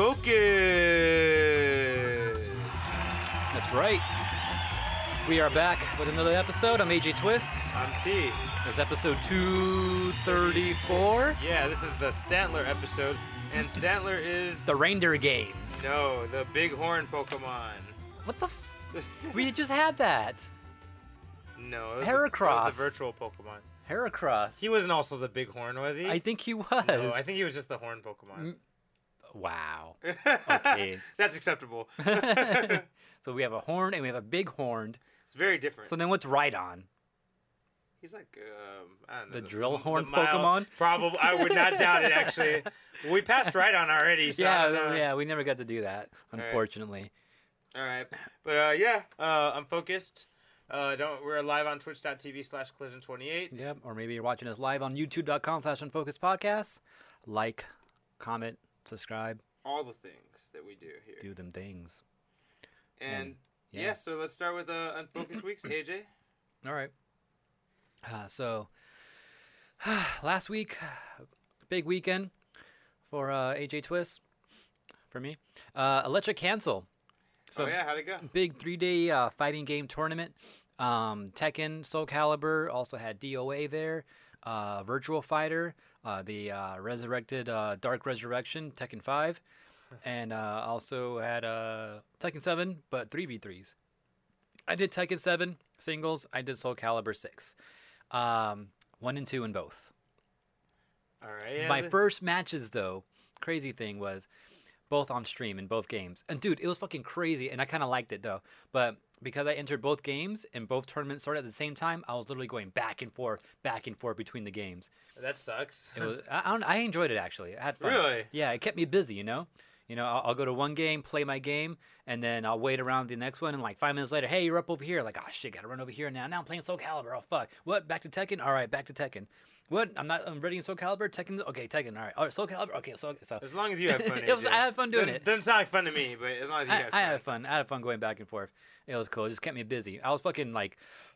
Focus. That's right. We are back with another episode. I'm AJ Twist. I'm T. It's episode 234. Yeah, this is the Stantler episode, and Stantler is The reindeer games. no the bighorn Pokemon. What the We just had that. No, it was Heracross. It was the virtual Pokemon. Heracross. He wasn't also the bighorn, was he? I think he was. No, I think he was just the horn Pokemon. Wow. Okay. That's acceptable. So we have a horn and we have a big horned. It's very different. So then what's Rhydon? He's like, I don't know. The drill horn mild- Pokemon? Probably. I would not doubt it, actually. We passed Rhydon already, so I don't know. Yeah, we never got to do that, unfortunately. All right. But, I'm focused. We're live on twitch.tv/collision28. Yep, or maybe you're watching us live on youtube.com/unfocuspodcasts. Like, comment, subscribe, All the things that we do here. do them things. And, yeah. so let's start with Unfocused Weeks, AJ. All right. Last week, big weekend for AJ Twist, for me. Electric Cancel. So how'd it go? big 3-day fighting game tournament. Tekken, Soul Calibur, also had DOA there. Virtual Fighter, the resurrected Dark Resurrection, Tekken 5. And also had Tekken 7, but 3v3s. I did Tekken 7 singles. I did Soul Calibur 6. 1 and 2 in both. All right. Yeah, My first matches, though, crazy thing was both on stream in both games. And, dude, it was fucking crazy, and I kind of liked it, though. But because I entered both games and both tournaments started at the same time, I was literally going back and forth between the games. That sucks. It was, I enjoyed it, actually. I had fun. Really? Yeah, it kept me busy, you know? I'll go to one game, play my game, and then I'll wait around the next one, and like 5 minutes later, hey, you're up over here. Like, oh, shit, gotta run over here now. Now I'm playing Soul Calibur. Oh, fuck. What? Back to Tekken? All right, back to Tekken. What? I'm ready in Soul Calibur? Tekken? Okay, Tekken. All right, Soul Calibur? Okay, so. As long as you have fun. I had fun doing it. Doesn't sound like fun to me, but as long as you have fun. I had fun. I had fun going back and forth. It was cool. It just kept me busy. I was fucking like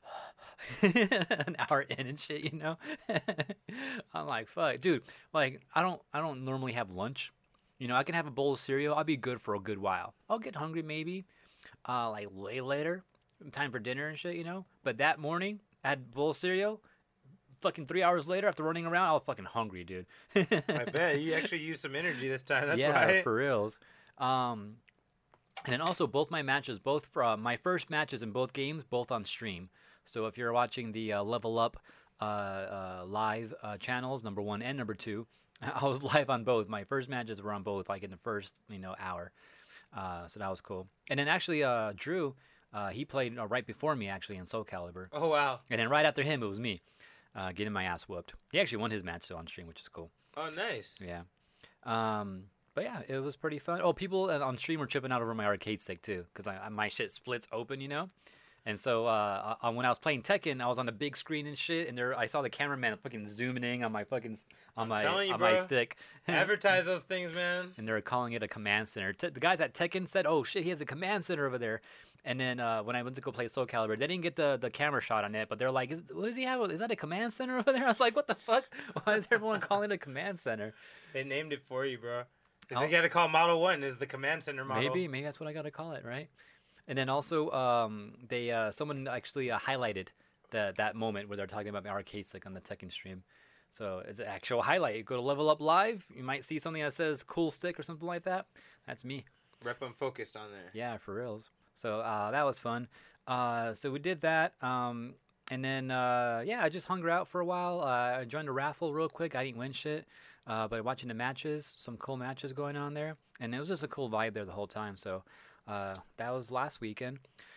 an hour in and shit, you know? I'm like, fuck. Dude, like, I don't normally have lunch. I can have a bowl of cereal. I'll be good for a good while. I'll get hungry maybe, like way later, time for dinner and shit, But that morning, I had a bowl of cereal. Fucking 3 hours later, after running around, I was fucking hungry, dude. I bet you actually used some energy this time. That's yeah, why. for reals. And then also both my matches, both for my first matches in both games, both on stream. So if you're watching the Level Up live channels, number 1 and number 2. I was live on both. My first matches were on both, like in the first, hour. So that was cool. And then actually, Drew, he played right before me, actually, in Soul Calibur. Oh, wow. And then right after him, it was me getting my ass whooped. He actually won his match, though, on stream, which is cool. Oh, nice. Yeah. But yeah, it was pretty fun. Oh, people on stream were tripping out over my arcade stick, too, because my shit splits open, And so when I was playing Tekken, I was on the big screen and shit, and I saw the cameraman fucking zooming in on my fucking my stick. Advertise those things, man. And they were calling it a command center. The guys at Tekken said, "Oh shit, he has a command center over there." And then when I went to go play Soul Calibur, they didn't get the camera shot on it, but they're like, "What does he have? Is that a command center over there?" I was like, "What the fuck? Why is everyone calling it a command center?" They named it for you, bro. Because they got to call Model 1 is the command center model. Maybe that's what I got to call it, right? And then also, someone actually highlighted that moment where they're talking about my arcade stick on the Tekken stream. So it's an actual highlight. You go to Level Up Live, you might see something that says "cool stick" or something like that. That's me. Rep Unfocused on there. Yeah, for reals. So that was fun. So we did that. And then, I just hung out for a while. I joined a raffle real quick. I didn't win shit. But watching the matches, some cool matches going on there. And it was just a cool vibe there the whole time. So that was last weekend.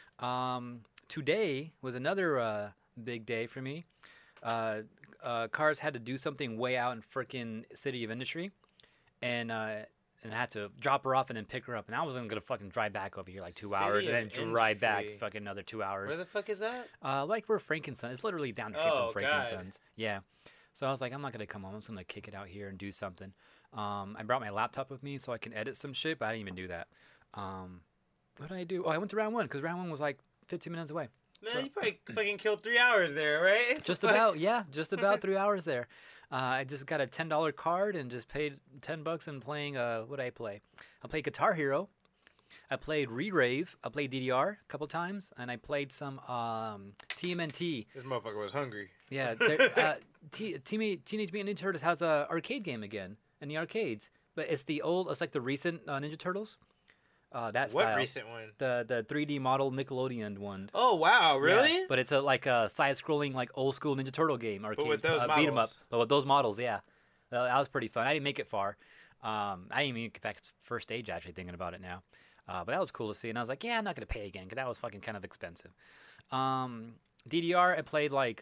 Today was another big day for me. Cars had to do something way out in frickin' City of Industry. And I had to drop her off and then pick her up. And I wasn't going to fucking drive back over here like 2 hours and then drive back fucking another 2 hours. Where the fuck is that? Like for Frankenstein. It's literally down the street from Frankenstein's. Yeah. So I was like, I'm not going to come home. I'm just going to kick it out here and do something. I brought my laptop with me so I can edit some shit, but I didn't even do that. What did I do? Oh, I went to round 1 because round 1 was like 15 minutes away. Man, you probably fucking killed 3 hours there, right? Just about, yeah, just about 3 hours there. I just got a $10 card and just paid $10 and playing. What did I play? I played Guitar Hero. I played Re-Rave. I played DDR a couple times, and I played some TMNT. This motherfucker was hungry. Yeah, Teenage Mutant Ninja Turtles has a arcade game again in the arcades, but it's like the recent Ninja Turtles. That what style. recent one? The 3D model Nickelodeon one. Oh wow, really? Yeah, but it's like a side-scrolling, like old school Ninja Turtle game arcade. But with those models. Beat 'em up. But with those models, yeah, that was pretty fun. I didn't make it far. I didn't even get back to first stage actually thinking about it now. But that was cool to see, and I was like, yeah, I'm not gonna pay again because that was fucking kind of expensive. DDR, I played like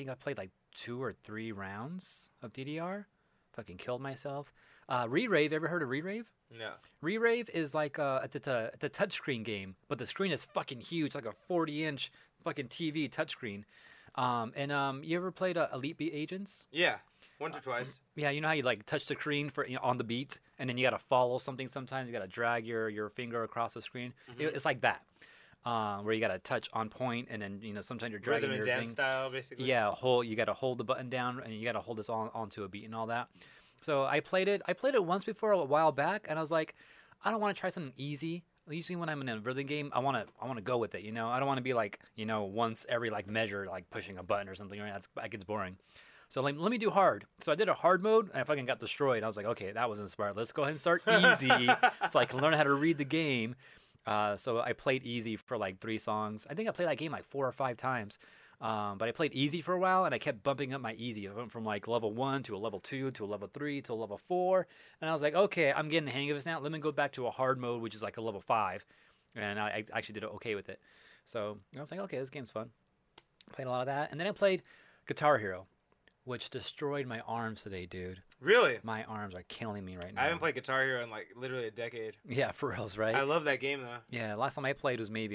2 or 3 rounds of DDR. Fucking killed myself. Re-Rave, ever heard of Re-Rave? No. Re-Rave is like it's a touchscreen game, but the screen is fucking huge, like a 40-inch fucking TV touchscreen. You ever played Elite Beat Agents? Yeah, once or twice. Yeah, you know how you like touch the screen for on the beat, and then you gotta follow something. Sometimes you gotta drag your finger across the screen. Mm-hmm. It's like that, where you gotta touch on point, and then sometimes you're dragging Rhythm and your dance thing. style, basically. Yeah, you gotta hold the button down, and you gotta hold this onto a beat and all that. So I played it once before a while back, and I was like, I don't want to try something easy. Usually when I'm in a rhythm game, I want to go with it. I don't want to be like once every like measure like pushing a button or something. Right? That gets boring. So like, let me do hard. So I did a hard mode, and I fucking got destroyed. I was like, okay, that was inspired. Let's go ahead and start easy, so I can learn how to read the game. So I played easy for like 3 songs. I think I played that game like 4 or 5 times. But I played easy for a while, and I kept bumping up my easy. I went from like level 1 to a level 2 to a level 3 to a level 4. And I was like, okay, I'm getting the hang of this now. Let me go back to a hard mode, which is like a level 5. And I actually did okay with it. So I was like, okay, this game's fun. Played a lot of that. And then I played Guitar Hero, which destroyed my arms today, dude. Really? My arms are killing me right now. I haven't played Guitar Hero in like literally a decade. Yeah, for reals, right? I love that game though. Yeah, last time I played was maybe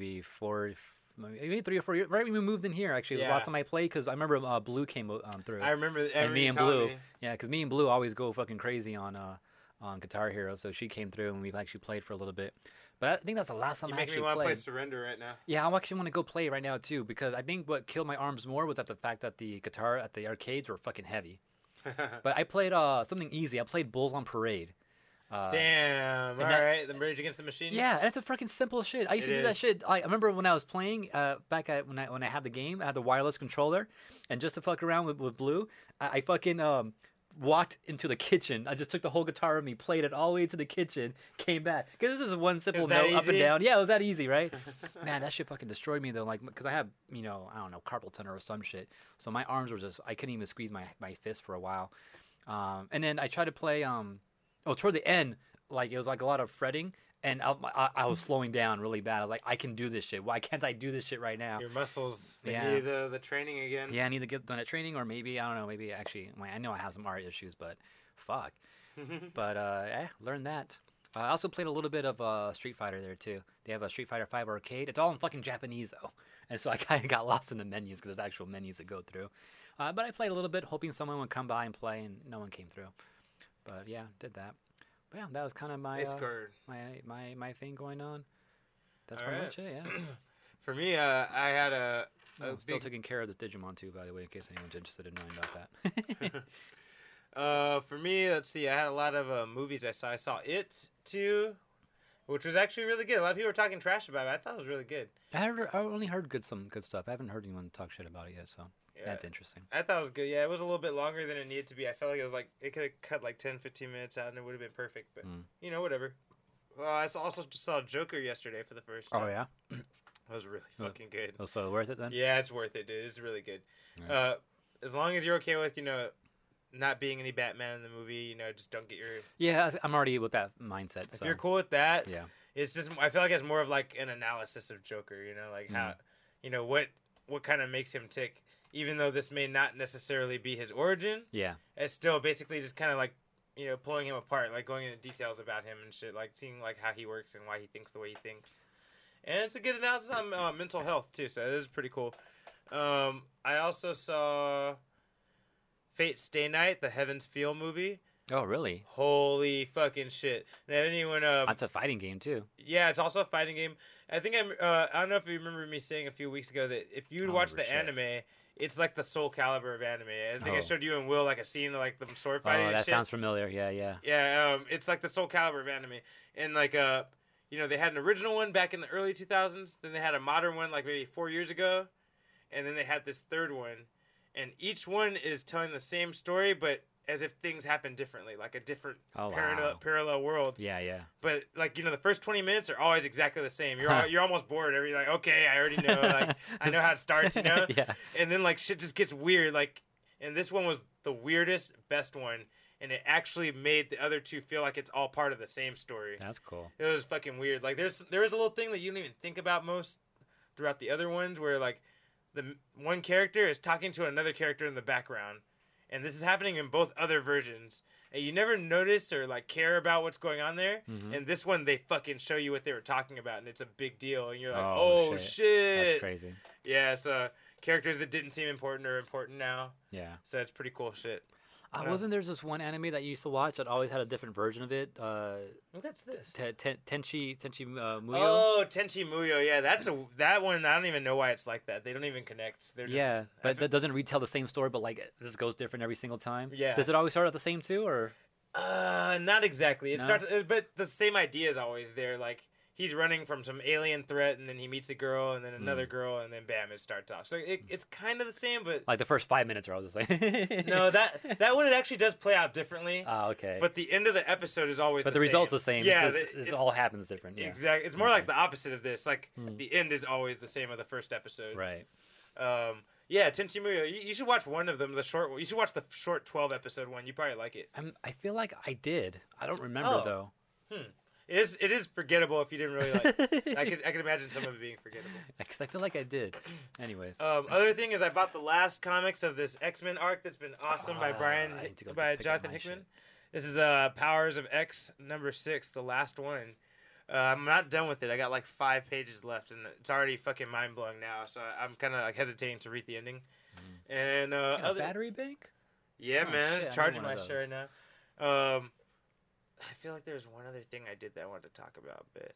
3 or 4 years, right when we moved in here, actually. It was the last time I played, because I remember Blue came through. I remember and me and Blue. Yeah, because me and Blue always go fucking crazy on Guitar Hero, so she came through, and we've actually played for a little bit. But I think that's the last time I actually played. You make me want to play Surrender right now. Yeah, I actually want to go play right now, too, because I think what killed my arms more was the fact that the guitar at the arcades were fucking heavy. But I played something easy. I played Bulls on Parade. Damn! All right, the Rage Against the Machine. Yeah, and it's a freaking simple shit. I used to do that shit. I remember when I was playing back when I had the game, I had the wireless controller, and just to fuck around with Blue, I fucking walked into the kitchen. I just took the whole guitar with me, played it all the way to the kitchen, came back. Because this is one simple note up and down. Yeah, it was that easy, right? Man, that shit fucking destroyed me though. Like, because I have I don't know, carpal tunnel or some shit. So my arms were just, I couldn't even squeeze my fist for a while. And then I tried to play toward the end, like it was like a lot of fretting, and I was slowing down really bad. I was like, I can do this shit. Why can't I do this shit right now? Your muscles, they need the training again. Yeah, I need to get done at training, or maybe, I don't know, maybe actually, I know I have some art issues, but fuck. But learned that. I also played a little bit of Street Fighter there too. They have a Street Fighter 5 arcade. It's all in fucking Japanese though, and so I kind of got lost in the menus because there's actual menus to go through. But I played a little bit, hoping someone would come by and play, and no one came through. But yeah, did that. But yeah, that was kind of my my thing going on. That's pretty much it. Yeah. For me, I had I'm still taking care of the Digimon too, by the way, in case anyone's interested in knowing about that. For me, let's see. I had a lot of movies I saw. I saw It 2, which was actually really good. A lot of people were talking trash about it. I thought it was really good. I only heard some good stuff. I haven't heard anyone talk shit about it yet, so that's interesting. I thought it was good. Yeah, it was a little bit longer than it needed to be. I felt like it could have cut like 10, 15 minutes out, and it would have been perfect. But whatever. Well, I also just saw Joker yesterday for the first time. Oh yeah. That was really fucking good. Oh, so worth it then? Yeah, it's worth it, dude. It's really good. Nice. As long as you're okay with, not being any Batman in the movie, just don't get your... Yeah, I'm already with that mindset. If you're cool with that, yeah. It's just, I feel like it's more of like an analysis of Joker, like how, what kind of makes him tick, even though this may not necessarily be his origin. Yeah. It's still basically just kind of like, pulling him apart, like going into details about him and shit, like seeing like how he works and why he thinks the way he thinks. And it's a good analysis on mental health too, so it is pretty cool. I also saw Fate Stay Night, the Heaven's Feel movie. Oh, really? Holy fucking shit. Now, anyone... That's a fighting game, too. Yeah, it's also a fighting game. I think I don't know if you remember me saying a few weeks ago that if you'd I don't watch remember the shit. anime, it's like the Soul Calibur of anime. I think I Oh. showed you and Will like a scene of like them sword fighting Oh, and that shit. sounds familiar. Yeah, yeah. Yeah, it's like the Soul Calibur of anime, and like you know, they had an original one back in the early 2000s. Then they had a modern one like maybe 4 years ago, and then they had this third one, and each one is telling the same story, but as if things happen differently, like a different Oh, wow. parallel world. Yeah, yeah. But like, you know, the first 20 minutes are always exactly the same. You're almost bored. You're like, okay, I already know. Like, I know how it starts, you know. Yeah. And then like shit just gets weird. Like, and this one was the weirdest, best one, and it actually made the other two feel like it's all part of the same story. That's cool. It was fucking weird. Like, there's a little thing that you don't even think about most throughout the other ones, where like the one character is talking to another character in the background, and this is happening in both other versions. And you never notice or like care about what's going on there. Mhm. And this one, they fucking show you what they were talking about, and it's a big deal. And you're like, Oh, oh shit. shit. That's crazy. Yeah, so characters that didn't seem important are important now. Yeah. So it's pretty cool shit. Wasn't there this one anime that you used to watch that always had a different version of it? What that's this? Tenchi Muyo. Oh, Tenchi Muyo. Yeah, that one. I don't even know why it's like that. They don't even connect. They're just, Yeah, but that doesn't retell the same story, but like this goes different every single time. Yeah. Does it always start out the same too, or? Not exactly. It No? starts, but the same idea is always there. Like he's running from some alien threat, and then he meets a girl, and then another girl, and then bam, it starts off. So it's kind of the same, but Like the first 5 minutes are always the same. no, that one it actually does play out differently. Oh, okay. But the end of the episode is always. But the result's same. the same. Yeah, it's just, it all happens different. Yeah. Exactly. It's more Okay. like the opposite of this. Like the end is always the same of the first episode. Right. Yeah, Tenchi Muyo. You should watch one of them. The short. You should watch the short 12-episode one. You probably like it. I feel like I did. I don't remember Oh. though. It is forgettable if you didn't really like. I could imagine some of it being forgettable. Because I feel like I did. Anyways. Other thing is, I bought the last comics of this X-Men arc that's been awesome by I need to go by pick up Jonathan my Hickman. shit. This is Powers of X #6, the last one. I'm not done with it. I got like 5 pages left, and it's already fucking mind blowing now. So I'm kind of like hesitating to read the ending. And Got a other battery bank? yeah, Oh, man, shit, I it's need charging one my of shit those. right now. I feel like there's one other thing I did that I wanted to talk about, but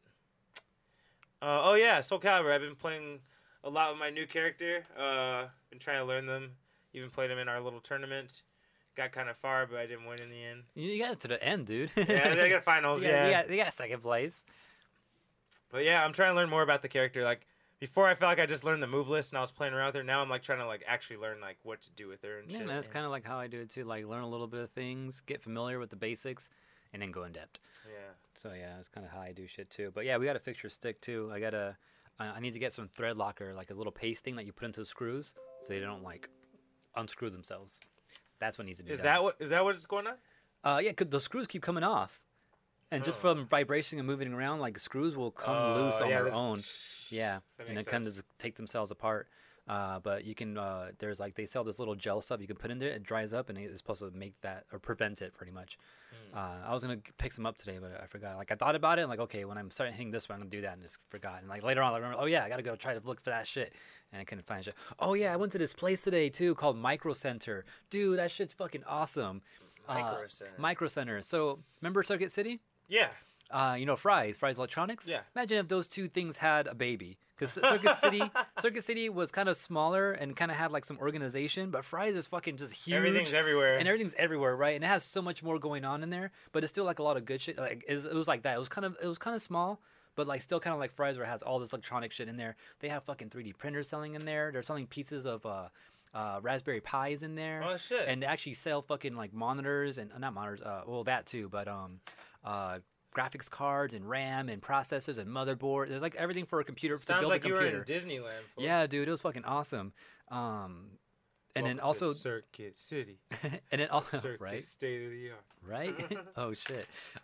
oh yeah, Soul Calibur. I've been playing a lot with my new character. Been trying to learn them. Even played them in our little tournament. Got kind of far, but I didn't win in the end. You got it to the end, dude. Yeah, I got finals. Yeah, You got second place. but yeah, I'm trying to learn more about the character. Like before, I felt like I just learned the move list and I was playing around with her. Now I'm like trying to like actually learn like what to do with her and Yeah, shit. man, that's kind of like how I do it too. Like learn a little bit of things, get familiar with the basics, and then go in depth. Yeah. So yeah, that's kind of how I do shit too. But yeah, we got to fix your stick too. I need to get some thread locker, like a little pasting that you put into the screws, so they don't like unscrew themselves. That's what needs to be Is done. that what's going on? Yeah, 'cause the screws keep coming off, and just from vibration and moving around, like screws will come loose on their own. Yeah, That and makes then kind of sense. just take themselves apart. But you can there's like they sell this little gel stuff you can put in there. It dries up and it's supposed to make that or prevent it pretty much. I was gonna pick some up today, but I forgot. Like I thought about it, and like okay, when I'm starting hitting this one, I'm gonna do that, and just forgot. And like later on, I remember, oh yeah, I gotta go try to look for that shit, and I couldn't find shit. Oh yeah, I went to this place today too called Micro Center. Dude, that shit's fucking awesome. Micro Center. Micro Center. So remember Circuit City? Yeah. You know Fry's Electronics. Yeah. Imagine if those two things had a baby, because Circuit City was kind of smaller and kind of had like some organization, but Fry's is fucking just huge. Everything's everywhere. And everything's everywhere, right? And it has so much more going on in there, but it's still like a lot of good shit. Like it was like that. It was kind of small, but like still kind of like Fry's, where it has all this electronic shit in there. They have fucking 3D printers selling in there. They're selling pieces of Raspberry Pis in there. Oh, shit. And they actually sell fucking like monitors and not monitors. Well, that too, but graphics cards and RAM and processors and motherboard. There's like everything for a computer to Sounds build like a you were computer. in Disneyland. Fool. Yeah, dude, it was fucking awesome. And then Welcome to also, Circuit City. and then also, Circuit right, state of the art. right. Oh shit.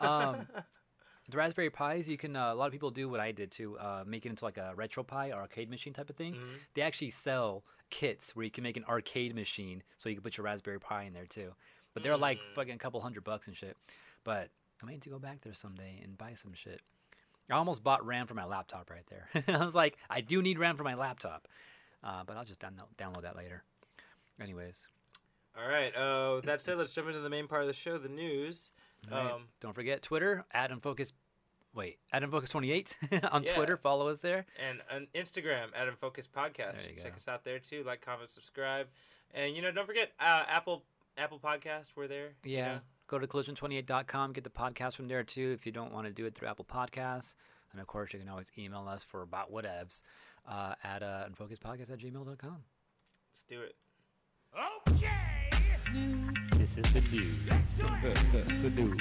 The Raspberry Pis, you can. A lot of people do what I did to make it into like a retro Pi or arcade machine type of thing. Mm-hmm. They actually sell kits where you can make an arcade machine, so you can put your Raspberry Pi in there too. But they're like fucking a couple $100 and shit. But I might need to go back there someday and buy some shit. I almost bought RAM for my laptop right there. I was like, I do need RAM for my laptop, but I'll just download that later. Anyways, All right. With that said, let's jump into the main part of the show, the news. all right. Don't forget Twitter @Unfocused Adam Focus 28 on Yeah. Twitter. Follow us there. And on Instagram, Adam Focus Podcast. There you Check go. us out there too. Like, comment, subscribe, and don't forget Apple Podcast. We're there. Yeah. Go to collision28.com. Get the podcast from there too if you don't want to do it through Apple Podcasts. And of course, you can always email us for about whatevs at unfocuspodcast@gmail.com. Let's do it. Okay. This is the news. The news.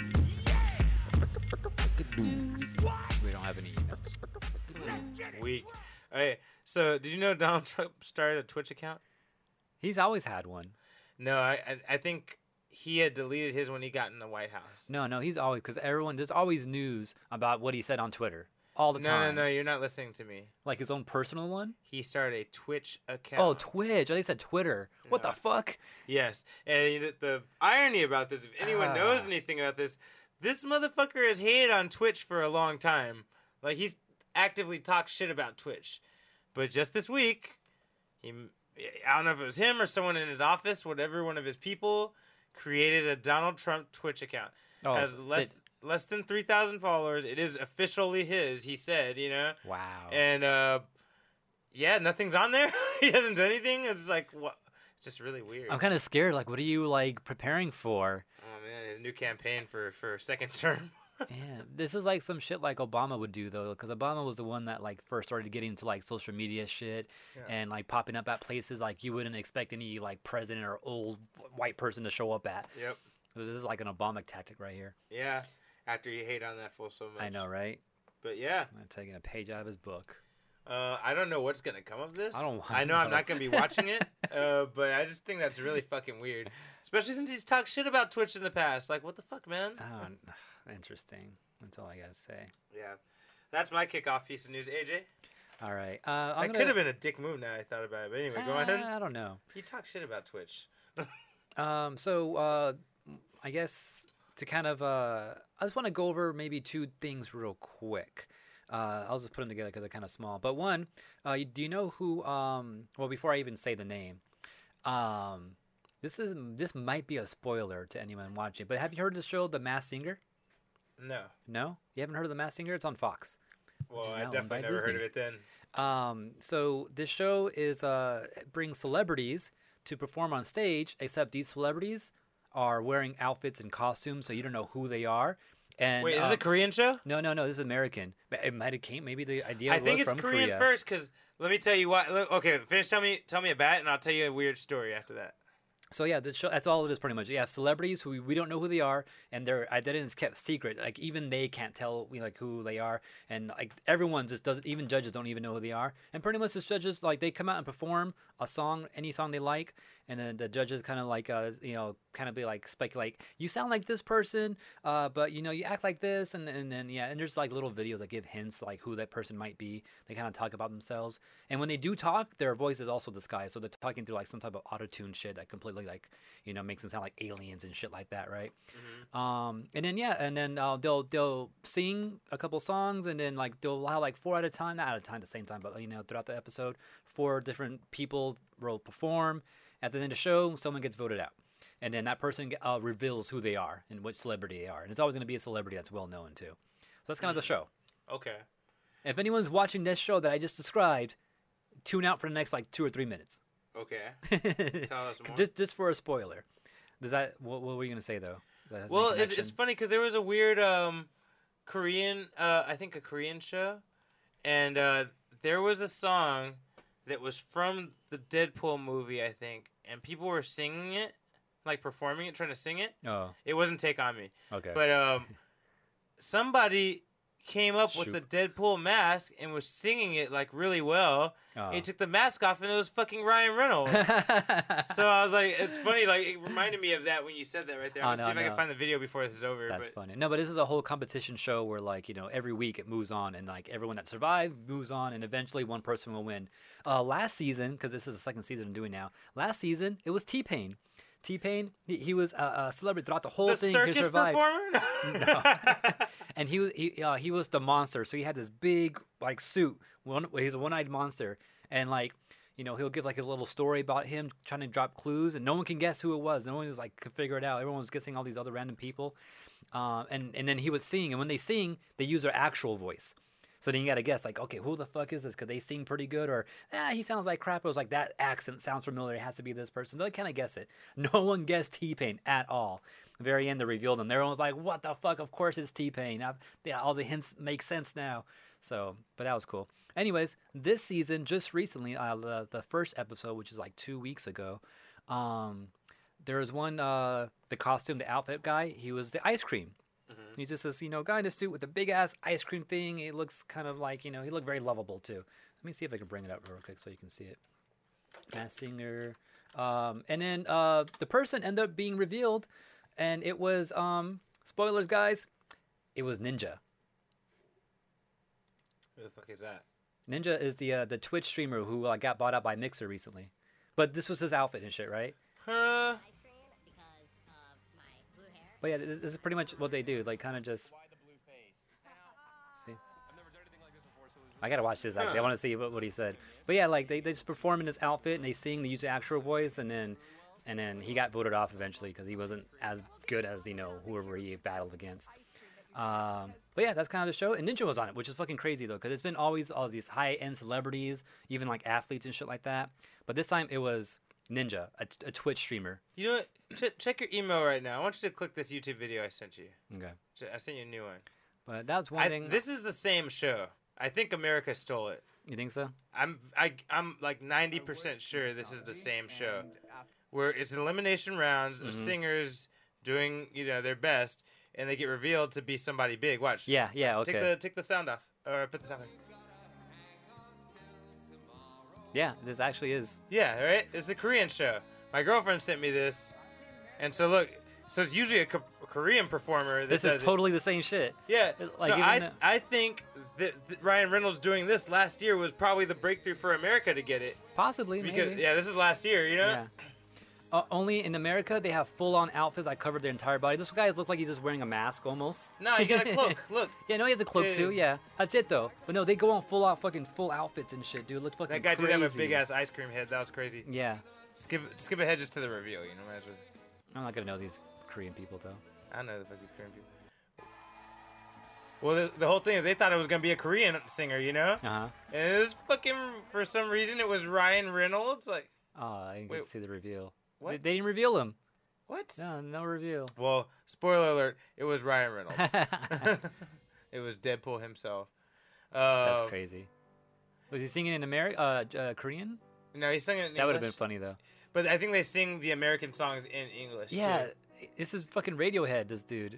We don't have any emails. Weak. Okay. So, did you know Donald Trump started a Twitch account? He's always had one. No, I think he had deleted his when he got in the White House. No, he's always, because there's always news about what he said on Twitter all the time. No, you're not listening to me. Like his own personal one? He started a Twitch account. Oh, Twitch. Oh, they said Twitter. What the fuck? Yes, and the irony about this, if anyone knows anything about this motherfucker has hated on Twitch for a long time. Like, he's actively talked shit about Twitch. But just this week, I don't know if it was him or someone in his office, whatever, one of his people, created a Donald Trump Twitch account. Oh, Has less than 3,000 followers. It is officially his, he said, Wow. And, yeah, nothing's on there. He hasn't done anything. It's like, what? It's just really weird. I'm kind of scared. Like, what are you, like, preparing for? Oh, man, his new campaign for second term. Yeah, this is like some shit like Obama would do, though, because Obama was the one that, like, first started getting into, like, social media shit and, like, popping up at places like you wouldn't expect any, like, president or old white person to show up at. Yep. This is like an Obama tactic right here. Yeah, after you hate on that fool so much. I know, right? But yeah, I'm taking a page out of his book. I don't know what's gonna come of this. I know know. I'm not gonna be watching it, but I just think that's really fucking weird. Especially since he's talked shit about Twitch in the past. Like, what the fuck, man? Oh, interesting. That's all I gotta say. Yeah, that's my kickoff piece of news, AJ. All right. That could have been a dick move now I thought about it. But anyway, go ahead. I don't know. He talks shit about Twitch. So I guess to kind of, I just want to go over maybe two things real quick. I'll just put them together because they're kind of small. But one, do you know who? Well, before I even say the name, this might be a spoiler to anyone watching. But have you heard the show The Masked Singer? No. No, you haven't heard of The Masked Singer? It's on Fox. Well, is I now owned definitely by never heard Disney. of it then. So this show is brings celebrities to perform on stage, except these celebrities are wearing outfits and costumes, so you don't know who they are. And Wait, is this a Korean show? No, this is American. It might have came. Maybe the idea I was think it's from Korean Korea. first, because let me tell you what. Okay, finish. Tell me about it, and I'll tell you a weird story after that. So yeah, this show, that's all it is pretty much. You have celebrities who we don't know who they are, and their identity is kept secret. Like even they can't tell like who they are, and like everyone just doesn't. Even judges don't even know who they are. And pretty much the judges like they come out and perform a song, any song they like, and then the judges kind of like kind of be like speculate. You sound like this person, but you act like this, and then yeah, and there's like little videos that give hints like who that person might be. They kind of talk about themselves, and when they do talk, their voice is also disguised, so they're talking through like some type of auto-tune shit that completely like makes them sound like aliens and shit like that, right? And then they'll sing a couple songs, and then like they'll allow like 4 at a time, not at a time at the same time, but throughout the episode, 4 different people will perform. At the end of the show, someone gets voted out, and then that person reveals who they are and what celebrity they are, and it's always going to be a celebrity that's well known too. So that's kind of the show. Okay. If anyone's watching this show that I just described, tune out for the next like 2 or 3 minutes. Okay. Tell us more. Just for a spoiler. Does that? What were you gonna say though? Well, it's funny because there was a weird Korean, I think a Korean show, and there was a song that was from the Deadpool movie, I think, and people were singing it, like performing it, trying to sing it. Oh, It wasn't Take On Me, okay. but somebody came up with Shoot. the Deadpool mask and was singing it like really well. Oh. He took the mask off and it was fucking Ryan Reynolds. So I was like, it's funny, like it reminded me of that when you said that right there. I'm gonna see if I can find the video before this is over. That's but funny. No, but this is a whole competition show where like every week it moves on, and like everyone that survived moves on, and eventually one person will win. Last season, because this is the second season I'm doing now. Last season it was T-Pain. T-Pain, he was a celebrity throughout the whole the thing. circus he survived. performer? And he was the monster, so he had this big like suit. He's a one-eyed monster, and like he'll give like a little story about him trying to drop clues, and no one can guess who it was. No one was like could figure it out. Everyone was guessing all these other random people. and then he would sing, and when they sing, they use their actual voice. So then you got to guess, like, okay, who the fuck is this? Could they sing pretty good? Or, he sounds like crap. It was like, that accent sounds familiar. It has to be this person. So they kind of guess it. No one guessed T-Pain at all. The very end, they revealed him. Everyone was like, what the fuck? Of course it's T-Pain. All the hints make sense now. So, but that was cool. Anyways, this season, just recently, the first episode, which is like 2 weeks ago, there was one, the costume, the outfit guy, he was the ice cream. He's just this, guy in a suit with a big ass ice cream thing. He looks kind of like, he looked very lovable too. Let me see if I can bring it up real quick so you can see it. Masked Singer. And then the person ended up being revealed, and it was, spoilers, guys, it was Ninja. Who the fuck is that? Ninja is the Twitch streamer who got bought out by Mixer recently. But this was his outfit and shit, right? Huh? But yeah, this is pretty much what they do. Like, kind of just... See? I gotta watch this, actually. I want to see what he said. But yeah, like, they just perform in this outfit, and they sing, they use the actual voice, and then he got voted off eventually because he wasn't as good as, whoever he battled against. But yeah, that's kind of the show. And Ninja was on it, which is fucking crazy, though, because it's been always all these high-end celebrities, even, like, athletes and shit like that. But this time, it was Ninja, a Twitch streamer. You know what? Check your email right now. I want you to click this YouTube video I sent you. Okay. I sent you a new one. But that's one thing. This is the same show. I think America stole it. You think so? I'm like 90% sure this is the same show, where it's an elimination rounds of singers doing their best, and they get revealed to be somebody big. Watch. Yeah. Okay. Take the sound off, or put the sound on. Yeah, this actually is. Yeah, right. It's a Korean show. My girlfriend sent me this, and so look. So it's usually a Korean performer. That This is totally the same shit. Yeah. Like, so I think that Ryan Reynolds doing this last year was probably the breakthrough for America to get it. Possibly, Because maybe. this is last year, Yeah. Only in America, they have full-on outfits that cover their entire body. This guy looks like he's just wearing a mask, almost. No, you got a cloak. Look. Yeah, no, he has a cloak, Yeah. too, yeah. That's it, though. But no, they go on full outfits and shit, dude. It looks fucking That guy crazy. did have a big-ass ice cream head. That was crazy. Yeah. Skip ahead just to the reveal, might as well. I'm not gonna know these Korean people, though. I know the fuck these Korean people. Well, the whole thing is they thought it was going to be a Korean singer, Uh-huh. And it was fucking, for some reason, it was Ryan Reynolds. Like, Oh, I didn't get to see the reveal. What? They didn't reveal him. what? No reveal. Well, spoiler alert, it was Ryan Reynolds. It was Deadpool himself. That's crazy. Was he singing in Korean? No, he sang it in English. That would have been funny, though. But I think they sing the American songs in English, Yeah, too. this is fucking Radiohead, this dude.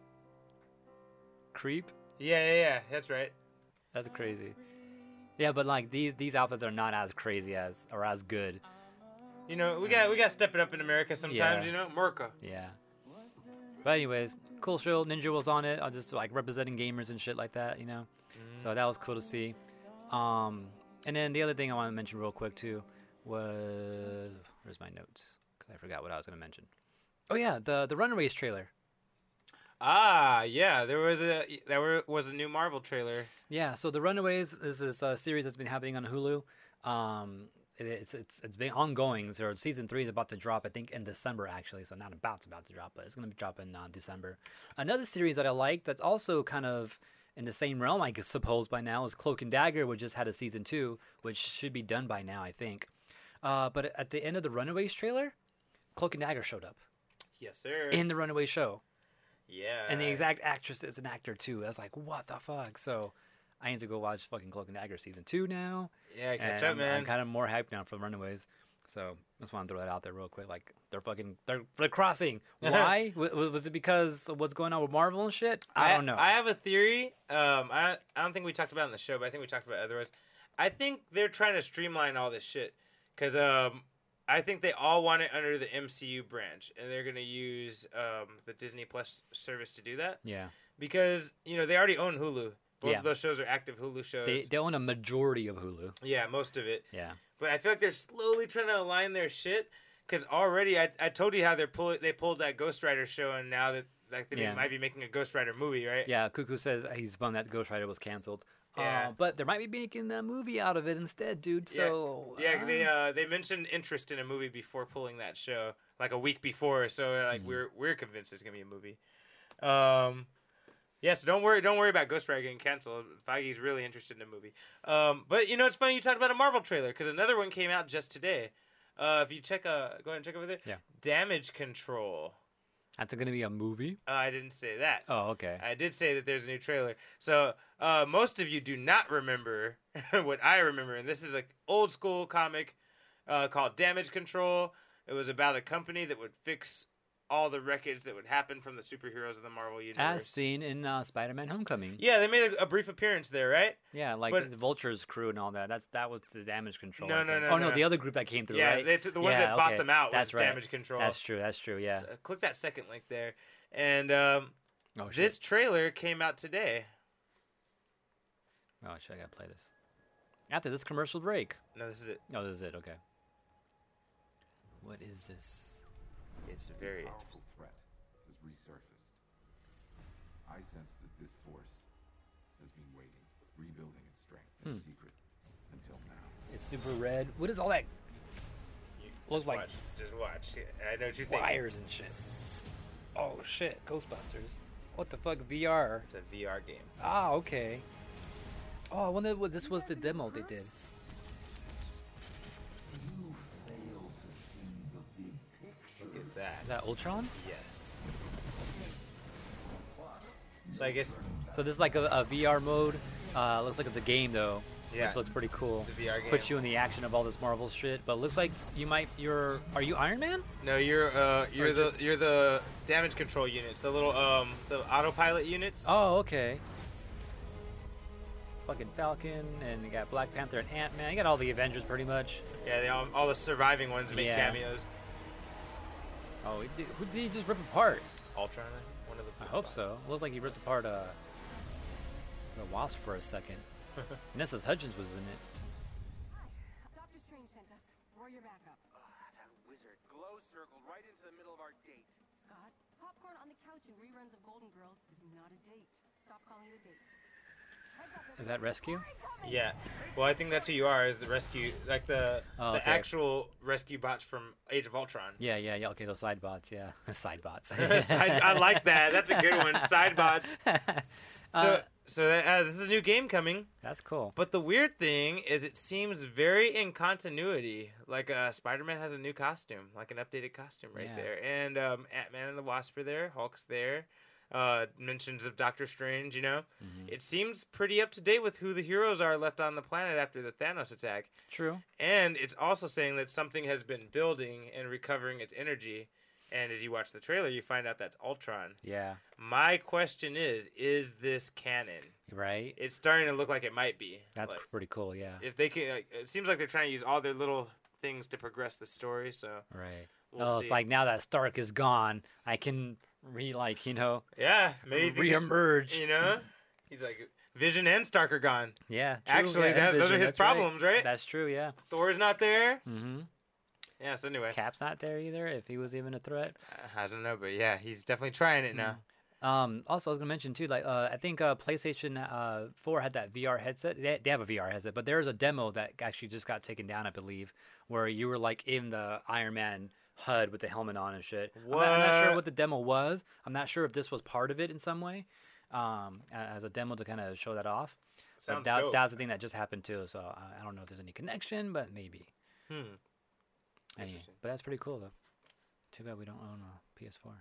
Creep? Yeah, that's right. That's crazy. Yeah, but like these outfits are not as crazy as good. We got to step it up in America sometimes, Yeah. America. Yeah. But anyways, cool show. Ninja was on it. I was just like representing gamers and shit like that, So that was cool to see. And then the other thing I want to mention real quick too was, where's my notes? Because I forgot what I was going to mention. Oh yeah, the Runaways trailer. Ah, yeah, there was a new Marvel trailer. Yeah, so the Runaways is this series that's been happening on Hulu. It's been ongoing. So season 3 is about to drop, I think, in December actually. So not about to drop, but it's gonna be dropping in December. Another series that I like that's also kind of in the same realm, I suppose by now, is Cloak and Dagger, which just had a season 2, which should be done by now, I think. But at the end of the Runaways trailer, Cloak and Dagger showed up Yes, sir. in the Runaways show. Yeah. And the exact actress is an actor too. I was like, what the fuck? So I need to go watch fucking Cloak and Dagger season 2 now. Yeah, catch And up, man. I'm kind of more hyped now for Runaways. So I just want to throw that out there real quick. Like they're crossing. Why? Was it because of what's going on with Marvel and shit? I don't know. I have a theory. I don't think we talked about it in the show, but I think we talked about it otherwise. I think they're trying to streamline all this shit because I think they all want it under the MCU branch, and they're gonna use the Disney Plus service to do that. Yeah. Because they already own Hulu. Both Yeah. of those shows are active Hulu shows. They own a majority of Hulu. Yeah, most of it. Yeah. But I feel like they're slowly trying to align their shit. Because already, I told you how they pulled that Ghost Rider show, and now that they might be making a Ghost Rider movie, right? Yeah. Cuckoo says he's bummed that Ghost Rider was canceled. Yeah. But they might be making a movie out of it instead, dude. So They mentioned interest in a movie before pulling that show, like a week before. So like we're convinced there's gonna be a movie. Yeah, so don't worry about Ghost Rider getting canceled. Feige's really interested in the movie. But you know, it's funny you talked about a Marvel trailer because another one came out just today. If you check, go ahead and check over there. Yeah. Damage Control. That's going to be a movie? I didn't say that. Oh, okay. I did say that there's a new trailer. So most of you do not remember what I remember, and this is an old school comic called Damage Control. It was about a company that would fix all the wreckage that would happen from the superheroes of the Marvel universe. As seen in Spider-Man: Homecoming. Yeah, they made a brief appearance there, right? Yeah, like But- the Vulture's crew and all that. That was the Damage Control. No, I no, think. no, Oh no, no. the other group that came through, Yeah, right? the ones that bought okay. them out was That's right. Damage Control. That's true. Yeah. So, click that second link there. And Oh shit. this trailer came out today. Oh shit! I gotta play this. After this commercial break. No, this is it. Oh, this is it. Okay. What is this? It's very... Powerful threat has resurfaced. I sense that this force has been waiting, rebuilding its strength in secret until now. It's super red. What is all that? Looks like Just watch. I know what you think. wires and shit. Oh shit! Ghostbusters. What the fuck? VR. It's a VR game. Ah, okay. Oh, I wonder what this was the demo they did. You fail to see the big picture. Look at that. Is that Ultron? Yes. So I guess So this is like a VR mode. Looks like it's a game though. Yeah. Which looks pretty cool. It's a VR game. Puts you in the action of all this Marvel shit. But it looks like are you Iron Man? no, you're Or just- the damage control units, the little the autopilot units. Oh, okay. Fucking Falcon, and you got Black Panther and Ant-Man. You got all the Avengers pretty much. Yeah, all the surviving ones make Yeah. cameos. Oh, who did he just rip apart? Ultron, I think, one of the. I hope so. Looked like he ripped apart the Wasp for a second. Nessa Hudgens was in it. Hi, Doctor Strange sent us. We're your backup. That wizard glow circled right into the middle of our date. Scott, popcorn on the couch and reruns of Golden Girls is not a date. Stop calling it a date. Heads up, Is that Rescue? Yeah. Well, I think that's who you are. Is the rescue like the Oh, the okay. actual rescue bots from Age of Ultron? Yeah. Okay, those side bots. Yeah, side bots. I like that. That's a good one. Side bots. So this is a new game coming. That's cool. But the weird thing is, it seems very in continuity. Like Spider-Man has a new costume, like an updated costume right Yeah. there, and Ant-Man and the Wasp are there. Hulk's there. Mentions of Doctor Strange. You know, it seems pretty up to date with who the heroes are left on the planet after the Thanos attack. True. And it's also saying that something has been building and recovering its energy. And as you watch the trailer, you find out that's Ultron. Yeah. My question is this canon? Right. It's starting to look like it might be. That's Like, pretty cool. Yeah. if they can, it seems like they're trying to use all their little things to progress the story. So Right. We'll It's see. like now that Stark is gone, I can yeah, maybe reemerge. You know, he's like Vision and Stark are gone. Yeah. True. Actually, yeah, those are Vision, his that's right. problems, right? That's true. Yeah. Thor's not there. Mm-hmm. Yeah. So anyway, Cap's not there either. If he was even a threat. I don't know, but yeah, he's definitely trying it now. Also, I was gonna mention too, like I think PlayStation 4 had that VR headset. They have a VR headset, but there's a demo that actually just got taken down, I believe, where you were like in the Iron Man HUD with the helmet on and shit. I'm not sure What? what the demo was. I'm not sure if this was part of it in some way, as a demo to kind of show that off. But Sounds that, dope. that was the thing that just happened too. So I don't know if there's any connection, but maybe. Anyway, Interesting. but that's pretty cool though. Too bad we don't own a PS4.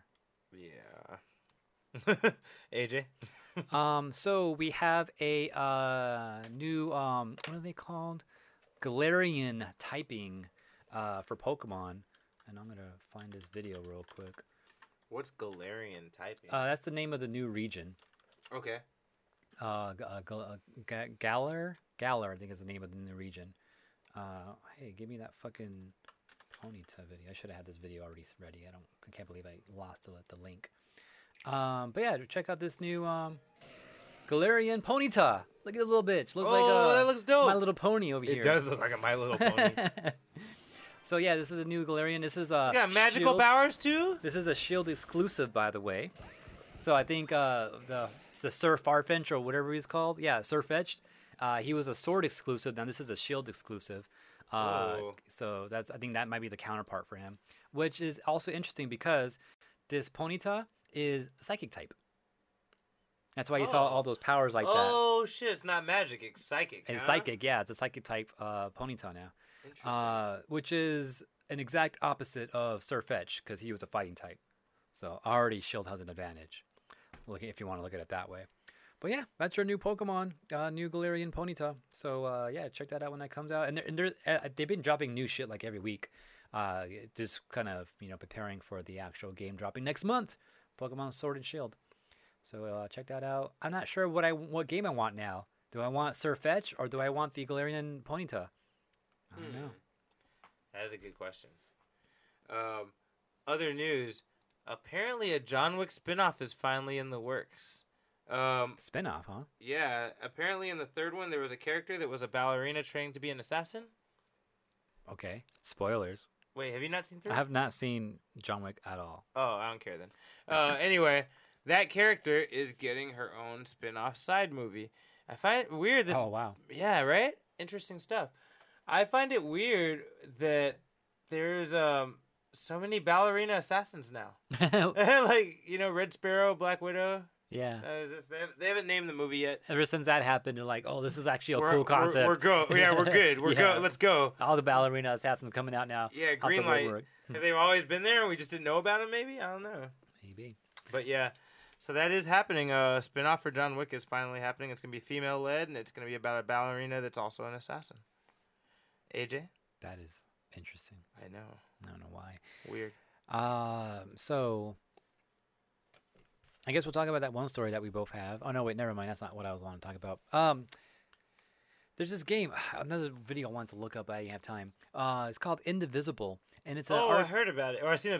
Yeah. AJ. So we have a new what are they called? Galarian typing for Pokemon, and I'm gonna find this video real quick. What's Galarian typing? That's the name of the new region. Okay. Galar, I think is the name of the new region. Hey, give me that fucking Ponyta video. I should have had this video already ready. I can't believe I lost the link. But yeah, check out this new Galarian Ponyta. Look at the little bitch. Looks like that looks dope. My Little Pony over here. It does look like a My Little Pony. So yeah, this is a new Galarian. This is a Got magical Shield. powers too. This is a Shield exclusive, by the way. So I think the Sir Farfetch or whatever he's called, yeah, Sirfetch'd. He was a Sword exclusive. Now this is a Shield exclusive. Oh. So I think that might be the counterpart for him, which is also interesting because this Ponyta is Psychic type. That's why you saw all those powers like that. Oh shit! It's not magic. It's psychic. It's huh? psychic, yeah. It's a psychic type Ponyta now. Interesting. Which is an exact opposite of Sirfetch'd because he was a fighting type. So already Shield has an advantage. Looking if you want to look at it that way. But yeah, that's your new Pokemon, new Galarian Ponyta. So yeah, check that out when that comes out. And they've been dropping new shit like every week. Just kind of preparing for the actual game dropping next month, Pokemon Sword and Shield. So check that out. I'm not sure what game I want now. Do I want Sirfetch'd or do I want the Galarian Ponyta? I don't know. That is a good question. Other news. Apparently, a John Wick spinoff is finally in the works. Spinoff, huh? Yeah, apparently in the third one there was a character that was a ballerina training to be an assassin. Okay. Spoilers. Wait, have you not seen three? I have not seen John Wick at all. Oh, I don't care then. Anyway, that character is getting her own spin-off side movie. I find it weird. Oh, wow. Yeah, right? Interesting stuff. I find it weird that there's so many ballerina assassins now. Like, Red Sparrow, Black Widow. Yeah. They haven't named the movie yet. Ever since that happened, they're like, oh, this is actually a cool concept. We're good. We're Yeah. go. Let's go. All the ballerina assassins coming out now. Yeah, out the green light. woodwork. Have they always been there and we just didn't know about them, maybe? I don't know. Maybe. But yeah, so that is happening. A spinoff for John Wick is finally happening. It's going to be female-led, and it's going to be about a ballerina that's also an assassin. AJ? That is interesting. I know. I don't know why. Weird. So I guess we'll talk about that one story that we both have. Oh no, wait, never mind. That's not what I was wanting to talk about. There's this game, another video I wanted to look up, but I didn't have time. It's called Indivisible, and it's I heard about it. Or I seen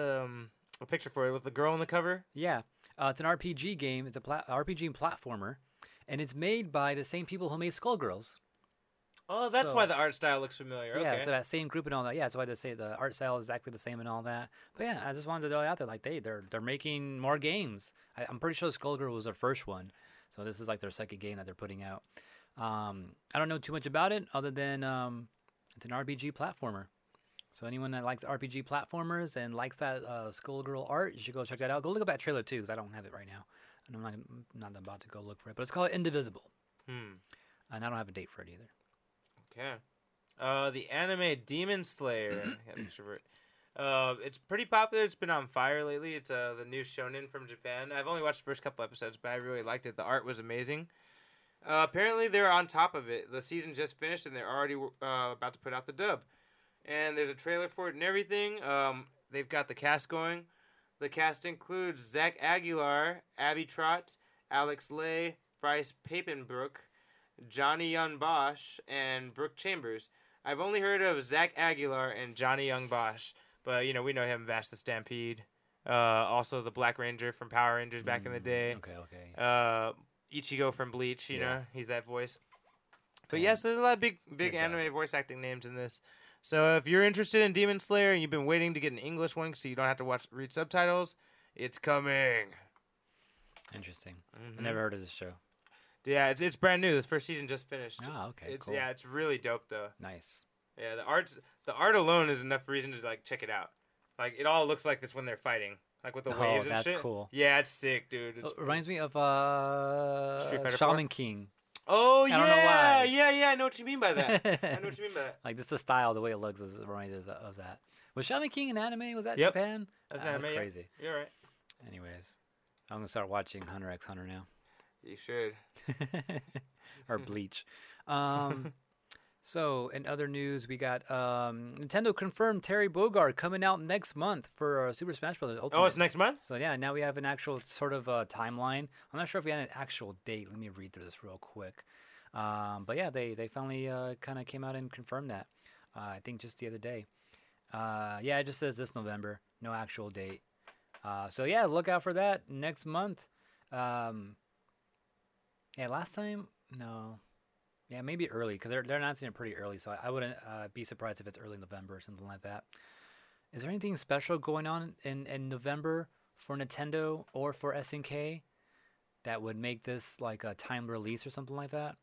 a picture for it with the girl on the cover. Yeah, it's an RPG game. It's a RPG and platformer, and it's made by the same people who made Skullgirls. Oh, that's So- why the art style looks familiar. Yeah, Okay. so that same group and all that. Yeah, that's why they say the art style is exactly the same and all that. But yeah, I just wanted to throw it out there. Like they're making more games. I'm pretty sure Skullgirl was their first one, so this is like their second game that they're putting out. I don't know too much about it other than it's an RPG platformer. So anyone that likes RPG platformers and likes that Skullgirl art, you should go check that out. Go look up that trailer too, because I don't have it right now, and I'm not about to go look for it. But it's called Indivisible, and I don't have a date for it either. Okay. The anime Demon Slayer. I got a picture of it. It's pretty popular. It's been on fire lately. It's the new shonen from Japan. I've only watched the first couple episodes, but I really liked it. The art was amazing. Apparently, they're on top of it. The season just finished, and they're already about to put out the dub. And there's a trailer for it and everything. They've got the cast going. The cast includes Zach Aguilar, Abby Trott, Alex Lay, Bryce Papenbrook, Johnny Young Bosch, and Brooke Chambers. I've only heard of Zach Aguilar and Johnny Young Bosch, but we know him, Vash the Stampede. Also the Black Ranger from Power Rangers back in the day. Okay. Ichigo from Bleach, you Yeah. know, he's that voice. But yes, there's a lot of big Good anime voice acting names in this. So if you're interested in Demon Slayer and you've been waiting to get an English one so you don't have to read subtitles, it's coming. Interesting. I never heard of this show. Yeah, it's brand new. This first season just finished. Oh, okay. It's cool. it's really dope though. Nice. Yeah, the art alone is enough reason to like check it out. Like it all looks like this when they're fighting, like with the Oh, waves and that's shit. cool. Yeah, it's sick, dude. It's, It reminds me of Street Fighter Shaman 4? King. oh yeah, I don't know why. yeah. I know what you mean by that. I know what you mean by that. Like just the style, the way it looks, is reminds us of that. Was Shaman King an anime? Was that Yep. Japan? That's Ah, an anime. Yeah. crazy. You're right. Anyways, I'm gonna start watching Hunter x Hunter now, You should. or Bleach. So in other news, we got Nintendo confirmed Terry Bogard coming out next month for Super Smash Bros. Ultimate. Oh, it's next month. So yeah, now we have an actual sort of timeline. I'm not sure if we had an actual date. Let me read through this real quick. But yeah, they finally kind of came out and confirmed that. I think just the other day. Yeah, it just says this November, no actual date. So yeah, look out for that next month. Yeah, last time, no. Yeah, maybe early because they're announcing it pretty early. So I wouldn't be surprised if it's early November or something like that. Is there anything special going on in November for Nintendo or for SNK that would make this like a timed release or something like that?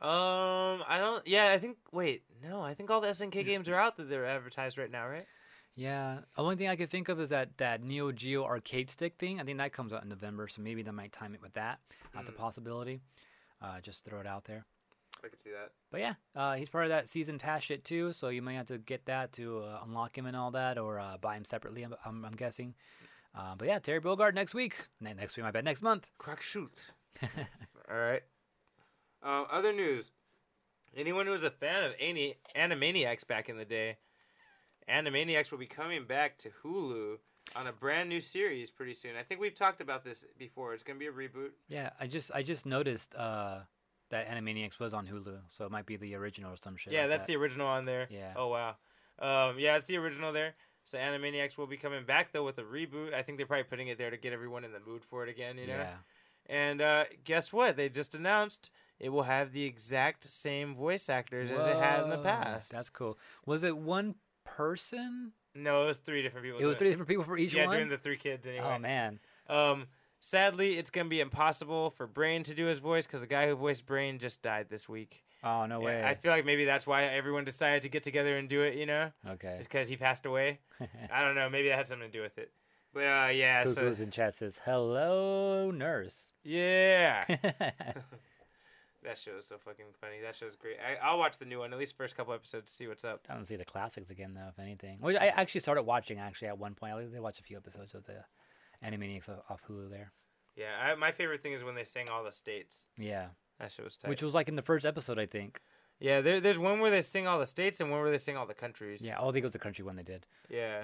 I don't. Yeah, I think. Wait, no. I think all the SNK games are out that they're advertised right now, right? Yeah. The only thing I could think of is that Neo Geo arcade stick thing. I think that comes out in November, so maybe they might time it with that. That's a possibility. Just throw it out there. I could see that. But yeah, he's part of that season pass shit too, so you might have to get that to unlock him and all that, or buy him separately. I'm guessing. But yeah, Terry Bogard next week. Next week, my bad. Next month. Crack shoot. All right. Other news. Anyone who was a fan of Animaniacs back in the day, Animaniacs will be coming back to Hulu on a brand new series pretty soon. I think we've talked about this before. It's gonna be a reboot. Yeah, I just noticed that Animaniacs was on Hulu, so it might be the original or some shit. Yeah, like that's that. the original on there. Yeah. Oh wow. Yeah, it's the original there. So Animaniacs will be coming back though with a reboot. I think they're probably putting it there to get everyone in the mood for it again. You know. Yeah. And guess what? They just announced it will have the exact same voice actors as it had in the Whoa, past. That's cool. Was it one person? No, it was 3 different people. It was doing 3 different people for each Yeah, one. doing the 3 kids anyway. Oh man. Sadly, it's gonna be impossible for Brain to do his voice because the guy who voiced Brain just died this week. Oh no way. I feel like maybe that's why everyone decided to get together and do it. You know, Okay. it's because he passed away. I don't know. Maybe that had something to do with it. But yeah, so Cuckoo's in chat says, "Hello, nurse." yeah, that show is so fucking funny. That show's great. I'll watch the new one, at least first couple episodes, to see what's up. I don't see the classics again though, if anything. Which I actually started watching at one point. I watched a few episodes of the Animaniacs off Hulu there. Yeah, my favorite thing is when they sang all the states. Yeah. That show was tight. Which was like in the first episode, I think. Yeah, there's one where they sing all the states and one where they sing all the countries. Yeah, I think it was the country one they did. Yeah.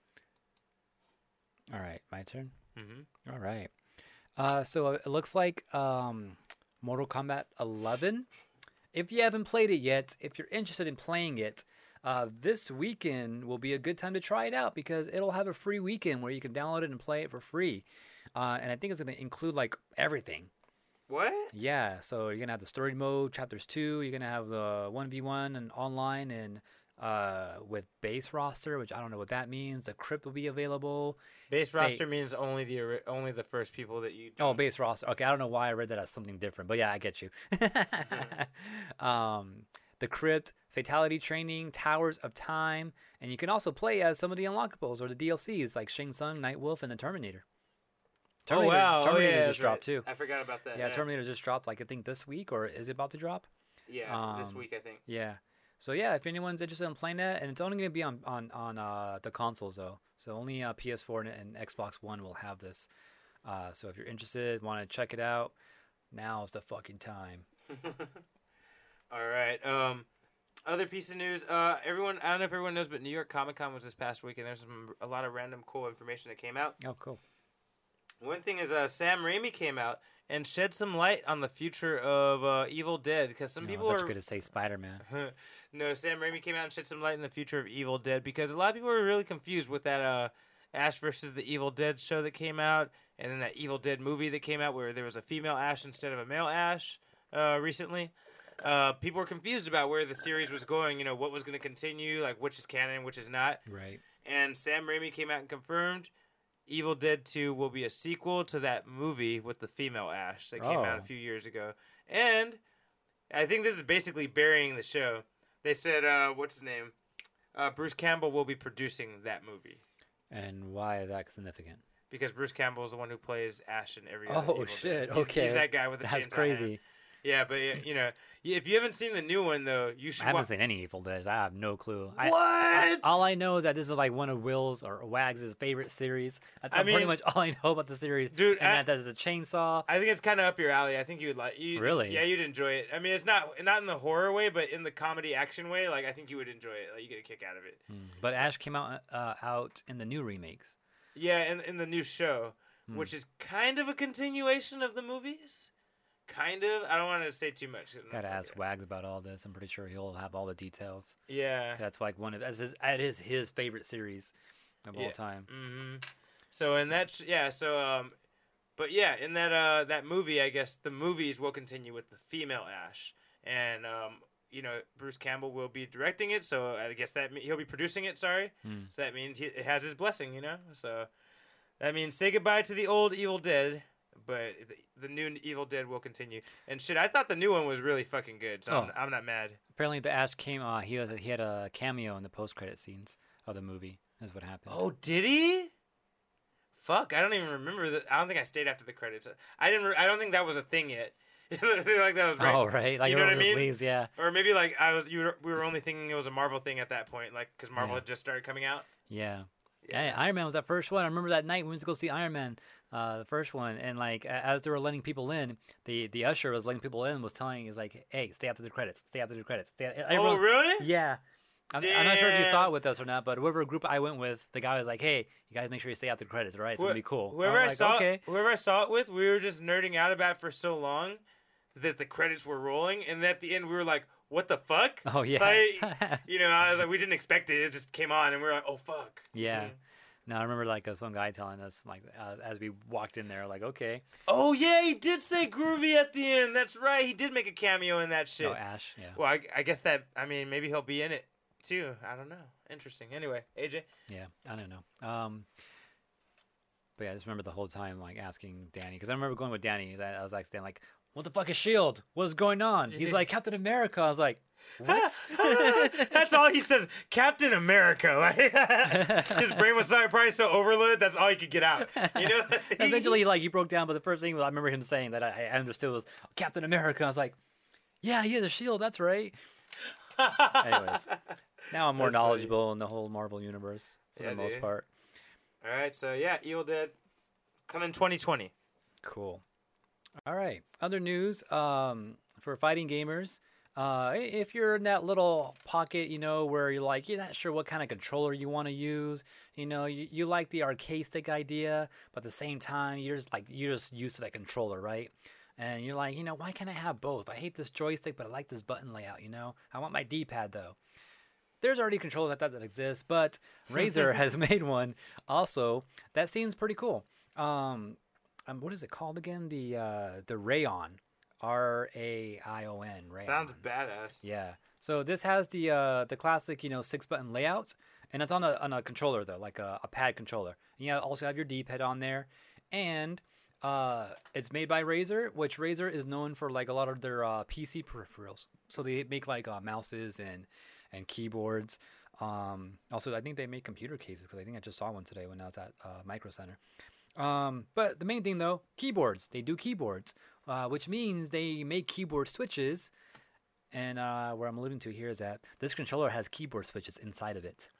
All right, my turn. Mm-hmm. All right. So it looks like Mortal Kombat 11. If you haven't played it yet, if you're interested in playing it, this weekend will be a good time to try it out because it'll have a free weekend where you can download it and play it for free. And I think it's going to include like everything. What? Yeah, so you're going to have the story mode, chapters 2. You're going to have the 1v1 and online and with base roster, which I don't know what that means. The crypt will be available. Base roster means only the first people that you. Oh, base roster. Okay, I don't know why I read that as something different, but yeah, I get you. The crypt, fatality training, towers of time, and you can also play as some of the unlockables or the DLCs like Shang Tsung, Nightwolf, and the Terminator. Terminator just dropped too. I forgot about that. Yeah, Terminator just dropped like I think this week, or is it about to drop? Yeah, this week I think. Yeah. So yeah, if anyone's interested in playing that, and it's only going to be on the consoles though, so only PS4 and Xbox One will have this. So if you're interested, want to check it out, now's the fucking time. All right. Other piece of news. Everyone, I don't know if everyone knows, but New York Comic Con was this past week, and there's a lot of random cool information that came out. Oh, cool. One thing is Sam Raimi came out and shed some light on the future of Evil Dead because some people I are thought you were going to say Spider-Man. No, Sam Raimi came out and shed some light on the future of Evil Dead because a lot of people were really confused with that Ash versus the Evil Dead show that came out, and then that Evil Dead movie that came out where there was a female Ash instead of a male Ash recently. People were confused about where the series was going, you know, what was going to continue, like which is canon and which is not. Right. And Sam Raimi came out and confirmed Evil Dead 2 will be a sequel to that movie with the female Ash that came out a few years ago. And I think this is basically burying the show. They said, what's his name? Bruce Campbell will be producing that movie. And why is that significant? Because Bruce Campbell is the one who plays Ash in every other Oh, Evil shit. Dead. Okay. He's that guy with the chainsaw That's hand. crazy. Yeah, but, you know, if you haven't seen the new one, though, you should I haven't seen any Evil Dead. I have no clue. What? All I know is that this is like one of Will's or Wags' favorite series. That's pretty mean, much all I know about the series. dude, and that there's a chainsaw. I think it's kind of up your alley. I think you would like. Really? Yeah, you'd enjoy it. I mean, it's not in the horror way, but in the comedy action way. Like, I think you would enjoy it. Like, you get a kick out of it. But Ash came out in the new remakes. Yeah, in the new show, which is kind of a continuation of the movies. Kind of. I don't want to say too much. Gotta ask Wags about all this. I'm pretty sure he'll have all the details. Yeah. That's like one of that is his favorite series of all time. Mm-hmm. So in that, but yeah, in that movie, I guess the movies will continue with the female Ash, and you know, Bruce Campbell will be directing it. So I guess that he'll be producing it. Sorry. So that means it has his blessing. You know. So that means say goodbye to the old Evil Dead. But the new Evil Dead will continue. And shit, I thought the new one was really fucking good, so I'm not mad. Apparently, the Ash came. He had a cameo in the post-credit scenes. of the movie. Is what happened. Oh, did he? Fuck, I don't even remember that. I don't think I stayed after the credits. I didn't. I don't think that was a thing yet. Like that was right. Oh, right. Like You know what I everyone just mean? leaves, yeah. Or maybe like we were only thinking it was a Marvel thing at that point, like because Marvel Yeah. had just started coming out. Yeah. Yeah, Iron Man was that first one. I remember that night we went to go see Iron Man, the first one, and like as they were letting people in, the usher was letting people in, was telling is like, "Hey, stay after the credits. Stay after the credits." Oh, Everyone- really? Yeah. I'm not sure if you saw Damn. it with us or not, but whatever group I went with, the guy was like, "Hey, you guys make sure you stay after the credits, all right? It's gonna be cool." Whoever I I was saw, like, okay. whoever I saw it with, we were just nerding out about it for so long that the credits were rolling, and at the end we were like, "What the fuck?" Oh yeah. Like, I was like, we didn't expect it. It just came on, and we were like, "Oh fuck." Yeah. Mhm. No, I remember like some guy telling us like as we walked in there, like, okay. Oh yeah, he did say groovy at the end. That's right. He did make a cameo in that shit. Oh, Ash. Yeah. Well, I guess that. I mean, maybe he'll be in it too. I don't know. Interesting. Anyway, AJ. Yeah, I don't know. But yeah, I just remember the whole time like asking Danny because I remember going with Danny. That I was like, Stan, like, what the fuck is Shield? What's going on? He's like Captain America. I was like, what? That's all he says. Captain America. Like his brain was probably so overloaded. That's all he could get out. You know. Eventually, like he broke down. But the first thing I remember him saying that I understood was Captain America. I was like, yeah, he has a shield. That's right. Anyways, now I'm more That's funny. knowledgeable in the whole Marvel universe for Yeah, the most dude. part. All right. So yeah, Evil Dead coming 2020. Cool. All right. Other news for fighting gamers. If you're in that little pocket, where you're like, you're not sure what kind of controller you want to use, you like the arcade stick idea, but at the same time, you're just used to that controller, right? And you're like, why can't I have both? I hate this joystick, but I like this button layout, I want my D-pad though. There's already controllers like that exists, but Razer has made one also that seems pretty cool. What is it called again? The Rayon, Raion. Rayon. Sounds badass. Yeah. So this has the classic 6-button layout, and it's on a controller though, like a pad controller. And you also have your D-pad on there, and it's made by Razer, which Razer is known for like a lot of their PC peripherals. So they make like mouses and keyboards. Also, I think they make computer cases because I think I just saw one today when I was at Micro Center. But the main thing though, keyboards. They do keyboards, which means they make keyboard switches. And where I'm alluding to here is that this controller has keyboard switches inside of it.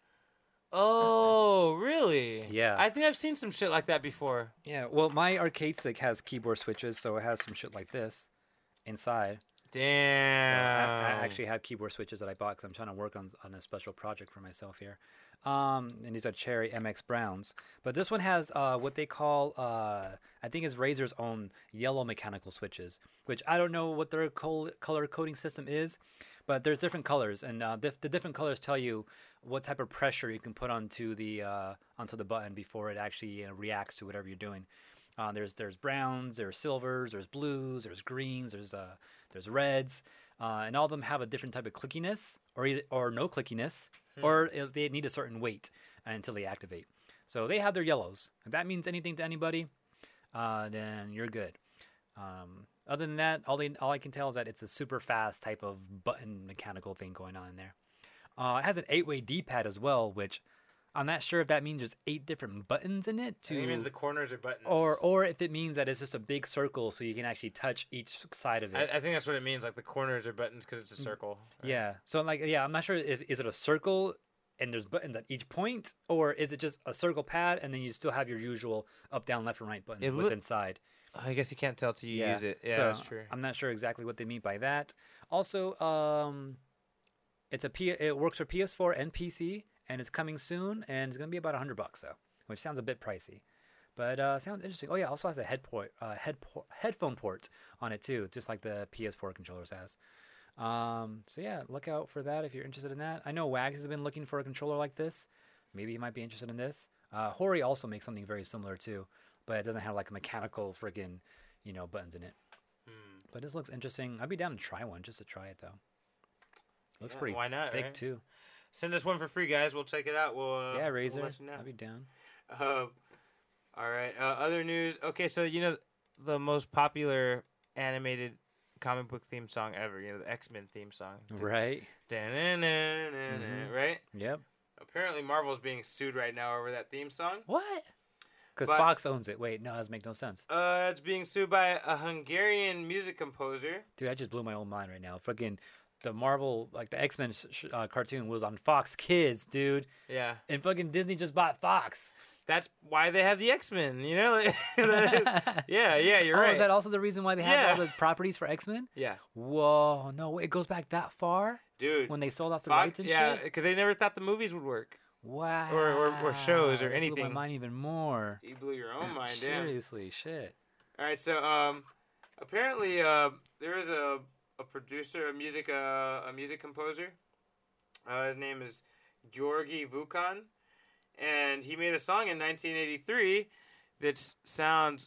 Oh, really? Yeah. I think I've seen some shit like that before. Yeah. Well, my arcade stick has keyboard switches, so it has some shit like this inside. So Damn. I actually have keyboard switches that I bought because I'm trying to work on a special project for myself here. And these are Cherry MX Browns. But this one has what they call, I think it's Razer's own yellow mechanical switches, which I don't know what their color coding system is, but there's different colors. And the different colors tell you what type of pressure you can put onto the button before it actually reacts to whatever you're doing. There's browns, there's silvers, there's blues, there's greens, there's reds, and all of them have a different type of clickiness or no clickiness, or they need a certain weight until they activate. So they have their yellows. If that means anything to anybody, then you're good. Other than that, all I can tell is that it's a super fast type of button mechanical thing going on in there. It has an 8-way D-pad as well, which I'm not sure if that means there's 8 different buttons in it. I think it means the corners are buttons. Or if it means that it's just a big circle so you can actually touch each side of it. I think that's what it means. Like the corners are buttons because it's a circle. right? Yeah. So I'm not sure is it a circle and there's buttons at each point, or is it just a circle pad and then you still have your usual up, down, left, and right buttons It within side. I guess you can't tell till you use it. Yeah, so that's true. I'm not sure exactly what they mean by that. Also, it works for PS4 and PC, and it's coming soon, and it's gonna be about $100 though, which sounds a bit pricey, but sounds interesting. Oh yeah, also has a headphone port on it too, just like the PS4 controllers has. So yeah, look out for that if you're interested in that. I know Wags has been looking for a controller like this. Maybe he might be interested in this. Hori also makes something very similar too, but it doesn't have like mechanical friggin' buttons in it. But this looks interesting. I'd be down to try one just to try it though. Looks Yeah, pretty why not, thick right? too. Send us one for free, guys. We'll check it out. We'll Yeah, we'll Razer. let you know. I'd be down. All right. Other news. Okay, so the most popular animated comic book theme song ever. The X-Men theme song. Right. Da-na-na-na-na, Right. Yep. apparently Marvel's being sued right now over that theme song. What? Because But- Fox owns it. Wait, no, that doesn't make no sense. It's being sued by a Hungarian music composer. Dude, I just blew my own mind right now. Fucking the Marvel, like the X-Men cartoon was on Fox Kids, dude. Yeah. And fucking Disney just bought Fox. That's why they have the X-Men, you know? yeah, you're right. Is that also the reason why they have Yeah. all the properties for X-Men? Yeah. Whoa, no, it goes back that far? Dude. When they sold off the Fox- rights and yeah, shit? because they never thought the movies would work. Wow. or shows or It blew anything. my mind even more. You blew your own mind, damn. Seriously, shit. All right, so apparently there is a producer, a music composer. His name is Georgi Vukan, and he made a song in 1983 that sounds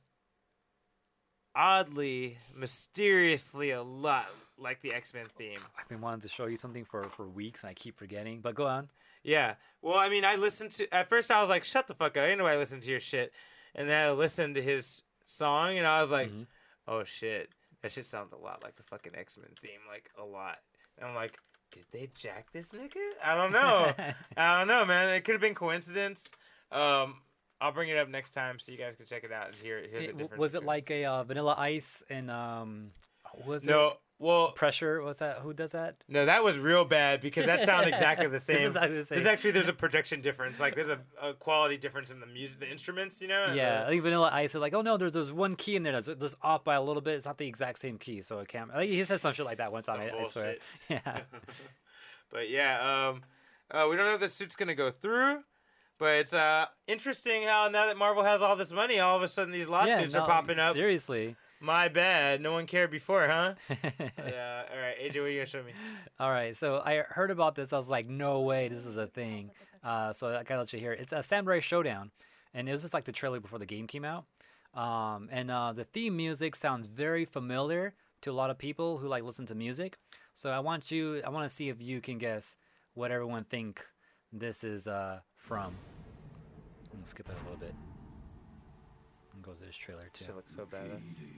oddly, mysteriously a lot like the X-Men theme. I've been wanting to show you something for weeks and I keep forgetting. But go on. Yeah. Well, I mean, I listened to... At first, I was like, shut the fuck up. Ain't nobody listen to your shit. And then I listened to his song, and I was like, oh, shit. That shit sounds a lot like the fucking X-Men theme. Like, a lot. And I'm like, did they jack this nigga? I don't know. I don't know, man. It could have been coincidence. I'll bring it up next time so you guys can check it out and hear the difference. Was it between- like a Vanilla Ice and was it No. Well, Pressure? Was that who does that? no, that was real bad because that sounds exactly the same. exactly the same. There's a production difference. Like there's a quality difference in the music, the instruments, you know. and Yeah, the- I think Vanilla Ice is like, oh no, there's one key in there that's just off by a little bit. It's not the exact same key, so it can't. I think he said some shit like that one time. Some I swear. bullshit. Yeah. But yeah, we don't know if the suit's gonna go through. But it's interesting how now that Marvel has all this money, all of a sudden these lawsuits are popping up. Seriously. My bad. No one cared before, huh? Yeah. All right, AJ, what are you gonna show me? All right, so I heard about this. I was like, no way, this is a thing. So I gotta let you hear it. It's a Samurai Showdown, and it was just like the trailer before the game came out. And the theme music sounds very familiar to a lot of people who like listen to music. So I want to see if you can guess what everyone think this is from. I'm gonna skip it a little bit. And go to this trailer too. Shit looks so badass.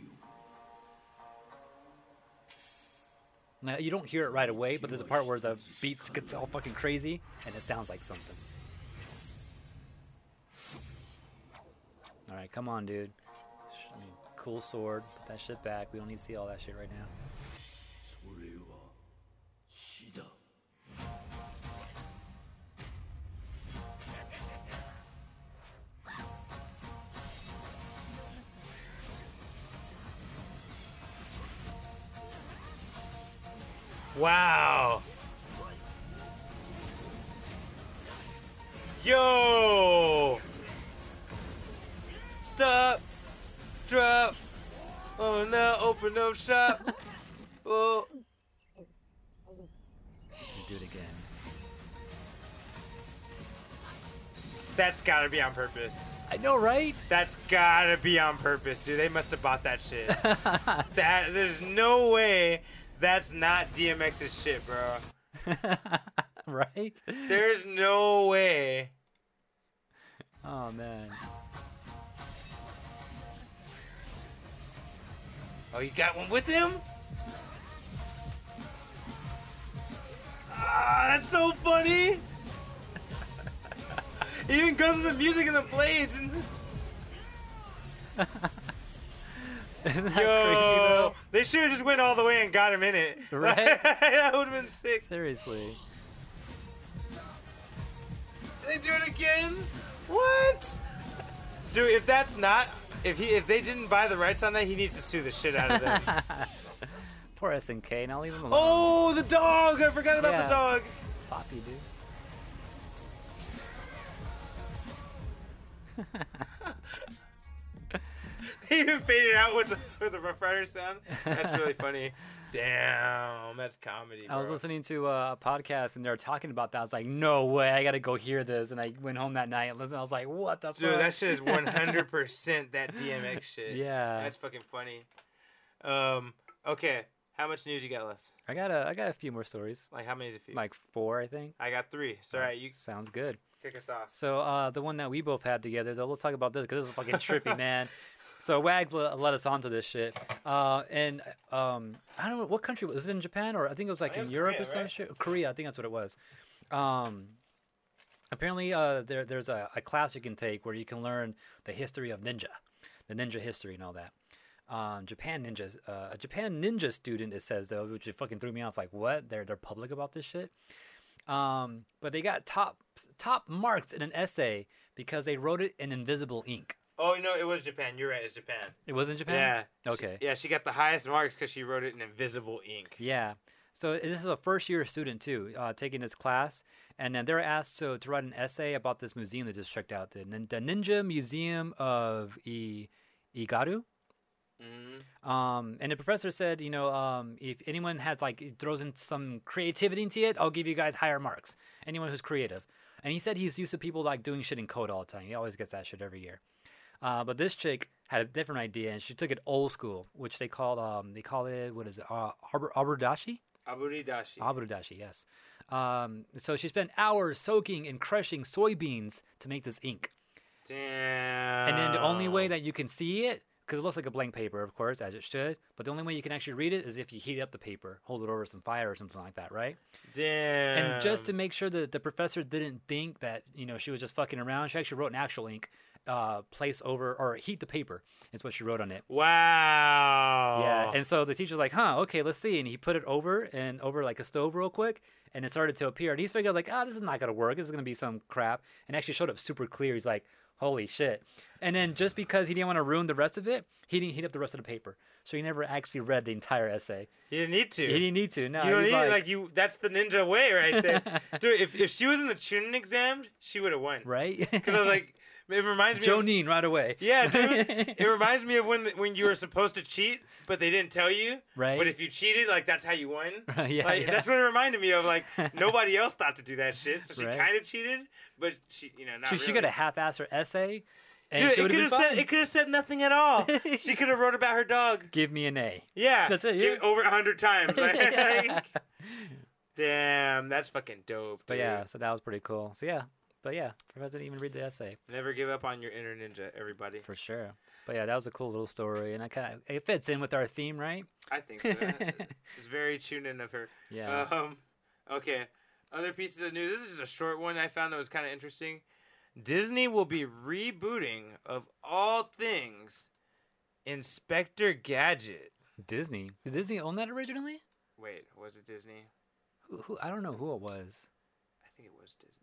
Now, you don't hear it right away, but there's a part where the beats gets all fucking crazy, and it sounds like something. All right, come on, dude. Cool sword. Put that shit back. We don't need to see all that shit right now. Wow. Yo. Stop. Drop. Oh, now open up shop. Oh. Do it again. That's gotta be on purpose. I know, right? That's gotta be on purpose, dude. They must have bought that shit. There's no way that's not DMX's shit, bro. Right? There's no way. Oh, man. Oh, you got one with him? Ah, that's so funny. He even goes with the music and the blades. And... Isn't that crazy, Yo, though? they should have just went all the way and got him in it. Right? That would have been sick. Seriously. They do it again? What? Dude, if that's not, if they didn't buy the rights on that, he needs to sue the shit out of them. Poor SNK. Now leave him alone. Oh, the dog! I forgot about Yeah. the dog. Poppy, dude. They even faded out with the Rough Rider sound. That's really funny. Damn, that's comedy. I was bro. listening to a podcast and they were talking about that. I was like, no way, I gotta go hear this. And I went home that night and listened. I was like, what the Dude, fuck? that shit is 100% that DMX shit. Yeah. That's fucking funny. Okay, how much news you got left? I got a few more stories. Like, how many is it for you? Like 4, I think. I got 3. So, alright, you Sounds good. kick us off. So the one that we both had together, though, let's talk about this because this is fucking trippy, man. So Wags let us onto this shit, and I don't know what country was it, in Japan, or I think it was like I think in it was Europe Korea, or some right? shit. Korea, I think that's what it was. Apparently, there's a class you can take where you can learn the history of ninja, the ninja history and all that. Japan ninjas, a Japan ninja student, it says though, which fucking threw me off. Like, what? They're public about this shit. But they got top marks in an essay because they wrote it in invisible ink. Oh no, it was Japan. You're right. It's Japan. It was in Japan. Yeah. Okay. She got the highest marks because she wrote it in invisible ink. Yeah. So this is a first year student too, taking this class, and then they're asked to write an essay about this museum they just checked out, the Ninja Museum of Igaru. And the professor said, if anyone has throws in some creativity into it, I'll give you guys higher marks. Anyone who's creative. And he said he's used to people doing shit in code all the time. He always gets that shit every year. But this chick had a different idea, and she took it old school, which they call it, what is it, aburdashi? Aburdashi, yes. So she spent hours soaking and crushing soybeans to make this ink. Damn. And then the only way that you can see it, because it looks like a blank paper, of course, as it should, but the only way you can actually read it is if you heat up the paper, hold it over some fire or something like that, right? Damn. And just to make sure that the professor didn't think that, she was just fucking around, she actually wrote an actual ink, place over, or heat the paper, is what she wrote on it. Wow. Yeah, and so the teacher's like, okay, let's see. And he put it over like a stove real quick, and it started to appear. And he figured, this is not going to work. This is going to be some crap. And actually showed up super clear. He's like, holy shit. And then just because he didn't want to ruin the rest of it, he didn't heat up the rest of the paper. So he never actually read the entire essay. He didn't need to. He didn't need to. No, you don't he's need that's the ninja way right there. Dude, if she was in the Chunin exam, she would have won. Right? Because I was like, it reminds me Jonin right away. Yeah, dude. It reminds me of when you were supposed to cheat, but they didn't tell you. Right. But if you cheated, that's how you won. Yeah. That's what it reminded me of. Nobody else thought to do that shit, so she Right. kind of cheated, but she, not She really. could have half-assed her essay. And Dude, she would've been fine. it could have said nothing at all. She could have wrote about her dog. Give me an A. Yeah. That's it, Give yeah. over 100 times. Damn, that's fucking dope. But dude. yeah, so that was pretty cool. So yeah. But yeah, Professor didn't even read the essay. Never give up on your inner ninja, everybody. For sure. But yeah, that was a cool little story, and it fits in with our theme, right? I think so. It's very tuned in of her. Yeah. Okay. Other pieces of news. This is just a short one I found that was kind of interesting. Disney will be rebooting, of all things, Inspector Gadget. Disney. Did Disney own that originally? Wait, was it Disney? Who? I don't know who it was. I think it was Disney.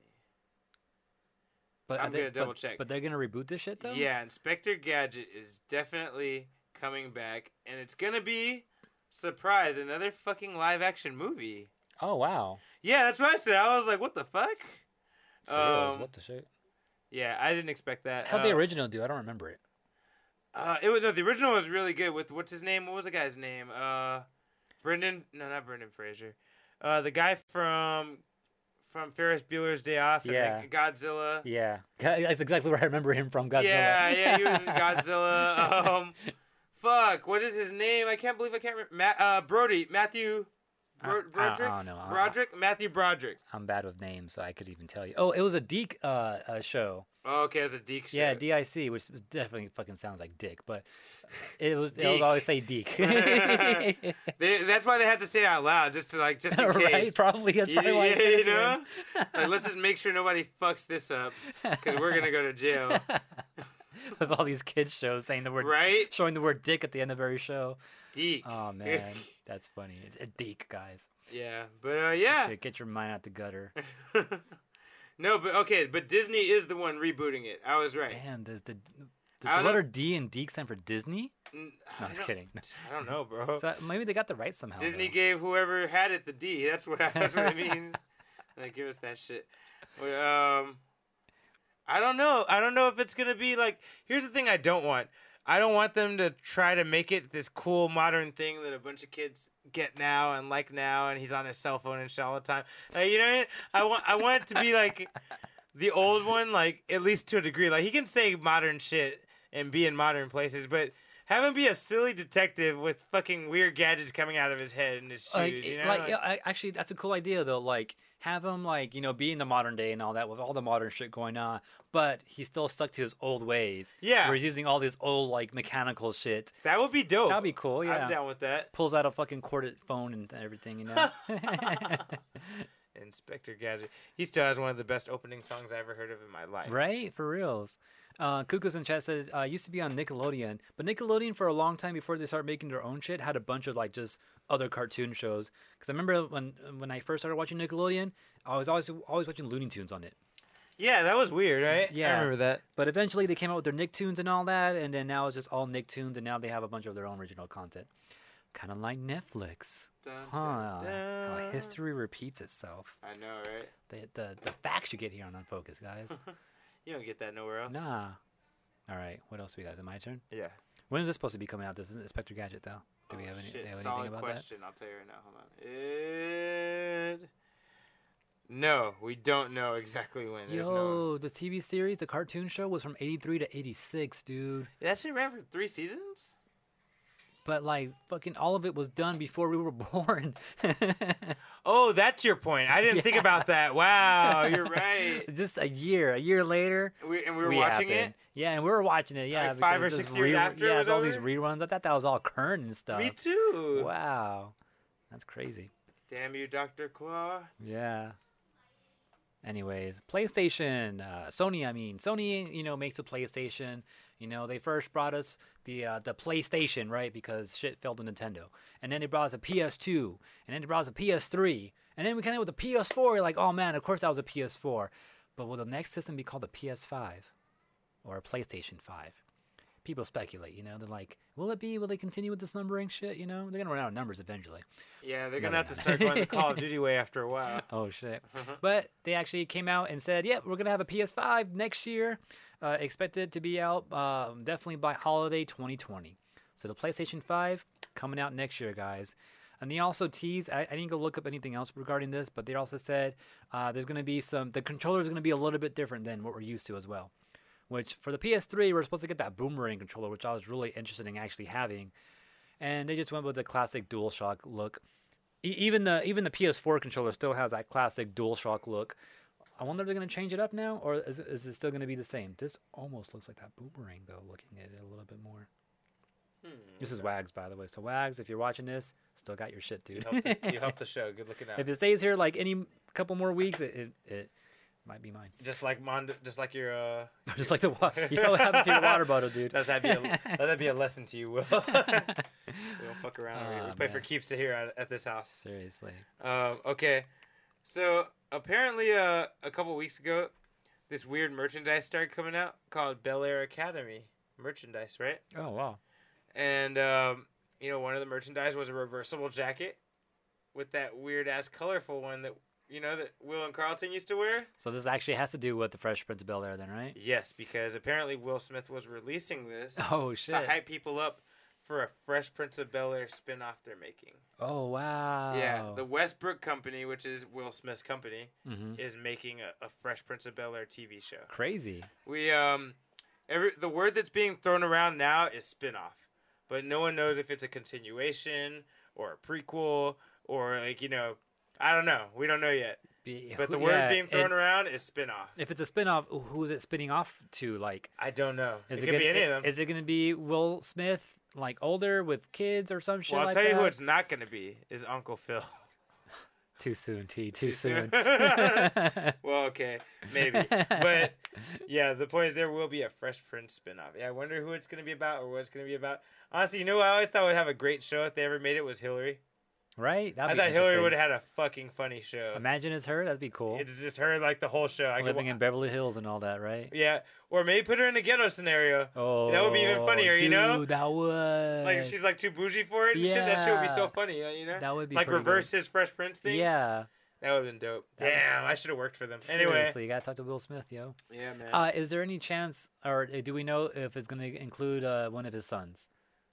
But I'm going to double check. But they're going to reboot this shit, though? Yeah, Inspector Gadget is definitely coming back, and it's going to be, surprise, another fucking live-action movie. Oh, wow. Yeah, that's what I said. I was like, what the fuck? What the shit? Yeah, I didn't expect that. How'd the original do? I don't remember it. The original was really good with, what's his name? What was the guy's name? Brendan, no, not Brendan Fraser. The guy from Ferris Bueller's Day Off and Yeah. Godzilla. Yeah. That's exactly where I remember him from, Godzilla. Yeah, he was in Godzilla. Fuck, what is his name? I can't believe I can't remember. Matthew Broderick? I don't know. Matthew Broderick. I'm bad with names, so I could even tell you. Oh, it was a Deke show. Oh, okay, it was a Deke show. Yeah, DIC, which definitely fucking sounds like Dick, but it was Deke. always say Deke. That's why they had to say it out loud, just in case. Right? Probably. That's probably why I said it to him. Let's just make sure nobody fucks this up, because we're gonna go to jail. With all these kids shows saying the word, Right? showing the word Dick at the end of every show. Deke. Oh man, that's funny. It's a Deke, guys. Yeah, but yeah. Get your mind out the gutter. No, but okay, but Disney is the one rebooting it. I was right. Damn, does the I don't letter D in Deke stand for Disney? No, I was kidding. I don't know, bro. So maybe they got the right somehow. Disney though. gave whoever had it the D. That's what it means. Like, give us that shit. But, I don't know. I don't know if it's gonna be like. Here's the thing I don't want. I don't want them to try to make it this cool modern thing that a bunch of kids get now and like now, and he's on his cell phone and shit all the time. You know what I mean? I want it to be like the old one, like at least to a degree. Like he can say modern shit and be in modern places, but have him be a silly detective with fucking weird gadgets coming out of his head and his shoes. You know? Actually, that's a cool idea though. Like have him be in the modern day and all that with all the modern shit going on, but he's still stuck to his old ways. Yeah, where he's using all this old mechanical shit. That would be dope. That'd be cool. Yeah, I'm down with that. Pulls out a fucking corded phone and everything, you know. Inspector Gadget. He still has one of the best opening songs I ever heard of in my life. Right? For reals. Kukus in chat says, used to be on Nickelodeon. But Nickelodeon, for a long time before they started making their own shit, had a bunch of, like, just other cartoon shows. Because I remember when I first started watching Nickelodeon, I was always watching Looney Tunes on it. Yeah, that was weird, right? Yeah. I remember that. But eventually they came out with their Nicktoons and all that, and then now it's just all Nicktoons, and now they have a bunch of their own original content. Kind of like Netflix. Dun, Huh. dun, How dun. history repeats itself. I know, right? The facts you get here on Unfocused, guys. You don't get that nowhere else. Nah. All right. What else do we got? Is it my turn? Yeah. When is this supposed to be coming out? This is Inspector Gadget, though. Do we have any? Shit, Do we have solid anything about question. I'll tell you right now. Hold on. No, we don't know exactly when. that? There's Yo, the TV series, the cartoon show was from '83 to '86, dude. That shit ran for 3 seasons? But like, fucking all of it was done before we were born. Oh, that's your point. I didn't think about that. Wow, you're right. Just a year later. We were watching happened. it? Yeah, and we were watching it. Yeah, Like 5 or because it's 6 years after it Yeah, was it's all these over? reruns. I thought that was all current and stuff. Me too. Wow, that's crazy. Damn you, Dr. Claw. Yeah. Anyways, PlayStation, Sony, makes a PlayStation. They first brought us the PlayStation, right? Because shit fell to Nintendo. And then they brought us a PS2. And then they brought us a PS3. And then we came in with a PS4. We're like, oh man, of course that was a PS4. But will the next system be called a PS5? Or a PlayStation 5? People speculate, they're like, will it be? Will they continue with this numbering shit? They're going to run out of numbers eventually. Yeah, they're No, going to they're have to not. start going the Call of Duty way after a while. Oh shit! But they actually came out and said, "Yeah, we're gonna have a PS5 next year. Expected to be out definitely by holiday 2020. So the PlayStation 5 coming out next year, guys." And they also teased. I didn't go look up anything else regarding this, but they also said there's gonna be the controller is gonna be a little bit different than what we're used to as well. Which for the PS3, we're supposed to get that boomerang controller, which I was really interested in actually having. And they just went with the classic DualShock look. Even the PS4 controller still has that classic DualShock look. I wonder if they're going to change it up now, or is it still going to be the same? This almost looks like that boomerang, though, looking at it a little bit more. This is Wags, by the way. So, Wags, if you're watching this, still got your shit, dude. You helped the show. Good looking out. If it stays here like any couple more weeks, it might be mine. Just like your Just like you saw what happened to your water bottle, dude. let that be a lesson to you, Will. We don't fuck around. Oh, we play for man. keeps here at this house. Seriously. Okay, so apparently a couple weeks ago, this weird merchandise started coming out called Bel Air Academy merchandise, right? Oh, wow. And one of the merchandise was a reversible jacket with that weird ass colorful one that that Will and Carlton used to wear. So this actually has to do with the Fresh Prince of Bel-Air then, right? Yes, because apparently Will Smith was releasing this Oh, shit. to hype people up for a Fresh Prince of Bel-Air spin-off they're making. Oh, wow. Yeah, the Westbrook Company, which is Will Smith's company, Mhm. is making a Fresh Prince of Bel-Air TV show. Crazy. We the word that's being thrown around now is spin-off, but no one knows if it's a continuation or a prequel or I don't know. We don't know yet. But the word being thrown around is spin-off. If it's a spin-off, who is it spinning off to? Like, I don't know. It could gonna, be any of them. Is it going to be Will Smith, like older with kids or some shit Well, I'll like tell that? you who it's not going to be is Uncle Phil. Too soon, T. Too soon. Well, okay, maybe. But yeah, the point is there will be a Fresh Prince spin-off. Yeah, I wonder who it's going to be about or what it's going to be about. Honestly, who I always thought would have a great show if they ever made it was Hillary. Right? I thought Hillary would have had a fucking funny show. Imagine it's her. That'd be cool. It's just her like the whole show. Living in Beverly Hills and all that, right? Yeah, or maybe put her in a ghetto scenario. Oh, that would be even funnier, dude, that would. Like if she's like too bougie for it and shit, that shit would be so funny, That would be like pretty reverse good. his Fresh Prince thing. Yeah. That would have been dope. Damn, I should have worked for them. Seriously, Anyway. you gotta talk to Will Smith, yo. Yeah, man. Is there any chance, or do we know if it's gonna include one of his sons?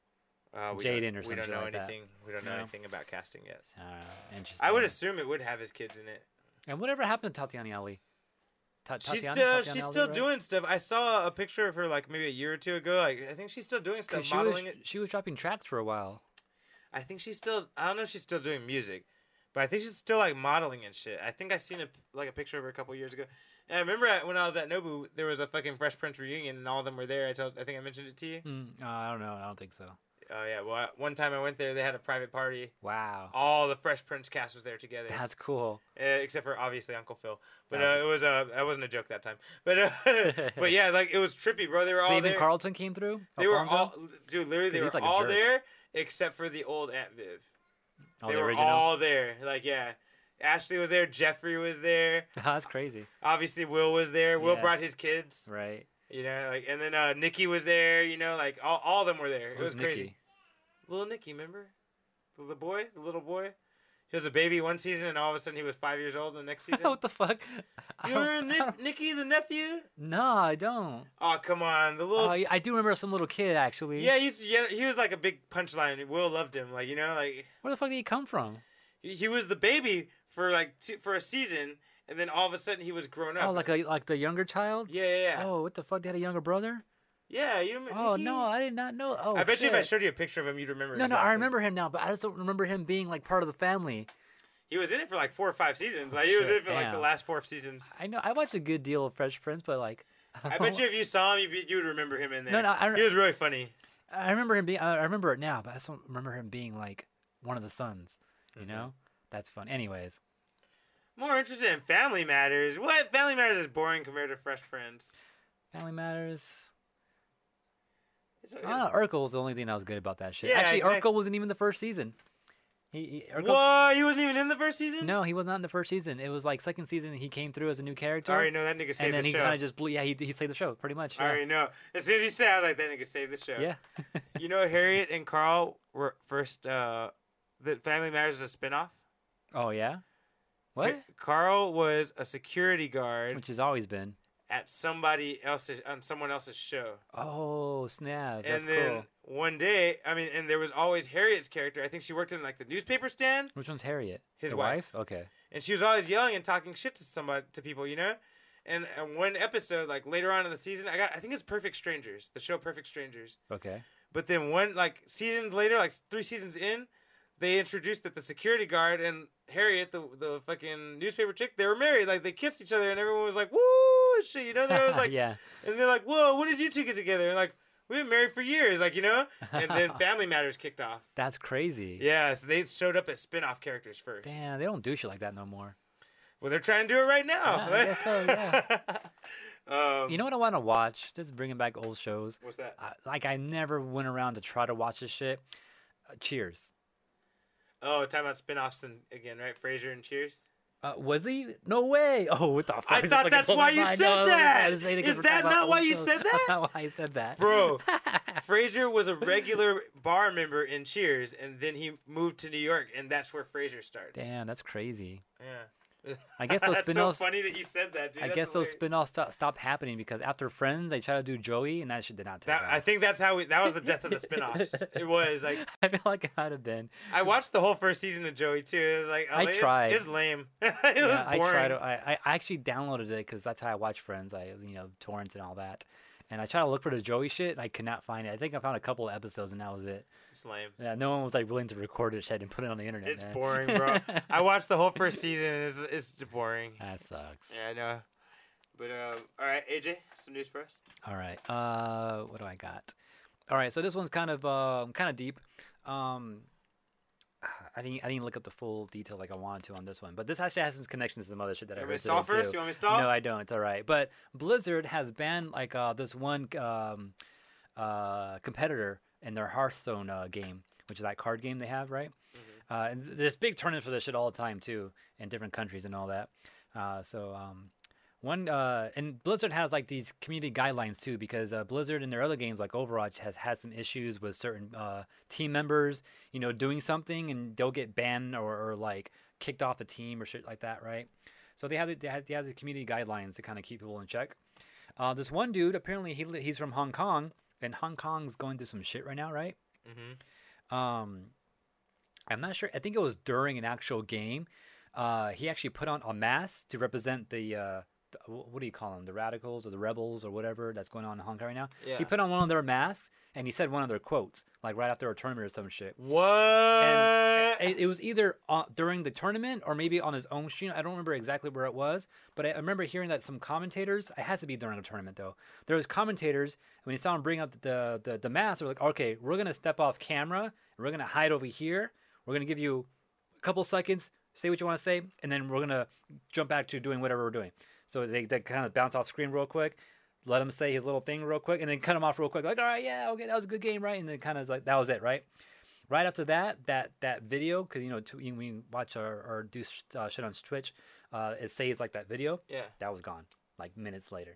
Jaden or something We don't know like that. anything. We don't know No? anything about casting yet. Interesting. I would assume it would have his kids in it. And whatever happened to Tatiana Ali? She's Tatiana still Ali, right? doing stuff. I saw a picture of her like maybe a year or two ago. Like I think she's still doing stuff, 'Cause modeling it. She was dropping tracks for a while. I think she's still. I don't know if she's still doing music, but I think she's still like modeling and shit. I think I seen a picture of her a couple years ago. And I remember when I was at Nobu, there was a fucking Fresh Prince reunion, and all of them were there. I think I mentioned it to you. I don't know. I don't think so. Oh yeah. Well, one time I went there, they had a private party. Wow. All the Fresh Prince cast was there together, That's cool. except for obviously Uncle Phil. But Yeah. it was that wasn't a joke that time. But but yeah, like it was trippy, bro. They were So all even there. Carlton came through? They were Alfonso? all, dude. Literally, they 'Cause were he's like a all jerk. there except for the old Aunt Viv. Oh, They the were original? all there. Like yeah, Ashley was there. Jeffrey was there. That's crazy. Obviously, Will was there. Will Yeah. brought his kids. Right. You know, like and then Nikki was there. You know, like all of them were there. It Who's was crazy. Nikki? Little Nicky, remember? The little boy. He was a baby one season, and all of a sudden he was 5 years old the next season. What the fuck? You remember Nicky, the nephew? No, I don't. Oh, come on, the little. Oh, I do remember some little kid actually. Yeah, he was like a big punchline. Will loved him, like you know, like Where the fuck did he come from? he was the baby for like for a season, and then all of a sudden he was grown up. Oh, like the younger child? yeah. Oh, what the fuck? They had a younger brother? Yeah, you remember? Oh Nicky? no, I did not know. Oh, I bet you if I shit. showed you a picture of him, you'd remember. No, exactly. I remember him now, but I just don't remember him being like part of the family. He was in it for like 4 or 5 seasons. Like he was in it for like the Damn. last 4 seasons. I know I watched a good deal of Fresh Prince, but like I bet you if you saw him, you would remember him in there. No, he was really funny. I remember him being. I remember it now, but I just don't remember him being like one of the sons. You know, that's fun. Anyways, More interested in Family Matters. What? Family Matters is boring compared to Fresh Prince. Family Matters. It's, Urkel's the only thing that was good about that shit. Yeah, Actually, exactly. Urkel wasn't even the first season. Urkel, what? He wasn't even in the first season? No, he was not in the first season. It was like second season. He came through as a new character. I already know that nigga saved and then the he show. kind of just blew. Yeah, he saved the show pretty much. I Yeah. already know. As soon as you said, I was like, that nigga saved the show. Yeah. You know, Harriet and Carl were first. The Family Matters is a spinoff. Oh yeah. What? Carl was a security guard Which has always been. at someone else's show. Oh snaps! That's and then cool. one day, and there was always Harriet's character. I think she worked in like the newspaper stand, Which one's Harriet? His The wife. Okay. and she was always yelling and talking shit to people, you know. And one episode, like later on in the season, I think it's Perfect Strangers, the show Perfect Strangers. Okay. But then seasons later, like 3 seasons in, they introduced that the security guard and Harriet, the fucking newspaper chick, they were married. Like they kissed each other, and everyone was like, "Woo!" and shit, you know. They was like, yeah. and they're like, "Whoa, when did you two get together?" And like, we've been married for years, like you know. And then Family Matters kicked off. That's crazy. Yeah, so they showed up as spin-off characters first. Damn, they don't do shit like that no more. Well, they're trying to do it right now. Yeah, I guess so. Yeah. Um, You know what I want to watch? Just bringing back old shows. what's that? I never went around to try to watch this shit. Cheers. Oh, talking about spin-offs again, right? Frasier and Cheers. Was he? No way. Oh, what the fuck? I Just thought fucking that's pulled why my you mind. said No, that. I was saying it 'cause Is we're that talking about not why old you shows. said That's that? not why I said that. Bro, Frasier was a regular bar member in Cheers, and then he moved to New York, and that's where Frasier starts. Damn, that's crazy. Yeah. I guess those That's so spin-offs. funny that you said that, dude. I That's guess those hilarious. spin-offs stopped happening because after Friends, they tried to do Joey, and that shit did not take That, off. I think that's how that was the death of the spin-offs. It was like I feel like it might have been. I watched the whole first season of Joey too. It was like I it's, tried. It's lame. It Yeah, was I boring. tried. I actually downloaded it because that's how I watch Friends. I torrents and all that, and I tried to look for the Joey shit. And I could not find it. I think I found a couple of episodes, and that was it. It's lame. Yeah, no one was like willing to record this shit and put it on the internet. It's man. boring, bro. I watched the whole first season. And it's boring. That sucks. Yeah, I know. But all right, AJ, some news for us. All right. What do I got? All right. So this one's kind of deep. I didn't look up the full details like I wanted to on this one, but this actually has some connections to some other shit that I You want me read to stall today, first? too. You want me to stall? No, I don't. It's all right. But Blizzard has banned like this one competitor in their Hearthstone game, which is that card game they have, right? And there's big tournaments for this shit all the time too, in different countries and all that. And Blizzard has like these community guidelines too, because Blizzard in their other games like Overwatch has had some issues with certain team members, doing something and they'll get banned or like kicked off the team or shit like that, right? So they have the community guidelines to kind of keep people in check. This one dude, apparently he's from Hong Kong, and Hong Kong's going through some shit right now, right? Mm-hmm. I'm not sure. I think it was during an actual game. He actually put on a mask to represent the what do you call them? The radicals or the rebels or whatever that's going on in Hong Kong right now. Yeah. He put on one of their masks and he said one of their quotes, like right after a tournament or some shit. What? And it was either during the tournament or maybe on his own stream. I don't remember exactly where it was, but I remember hearing that some commentators. It has to be during a tournament though. There was commentators when he saw him bring up the mask. They're like, okay, we're gonna step off camera and we're gonna hide over here. We're gonna give you a couple seconds, say what you want to say, and then we're gonna jump back to doing whatever we're doing. So they kind of bounce off screen real quick, let him say his little thing real quick, and then cut him off real quick. Like, all right, yeah, okay, that was a good game, right? And then kind of like that was it, right? Right after that video, because when we watch or do shit on Twitch, it says like that video. Yeah. That was gone like minutes later.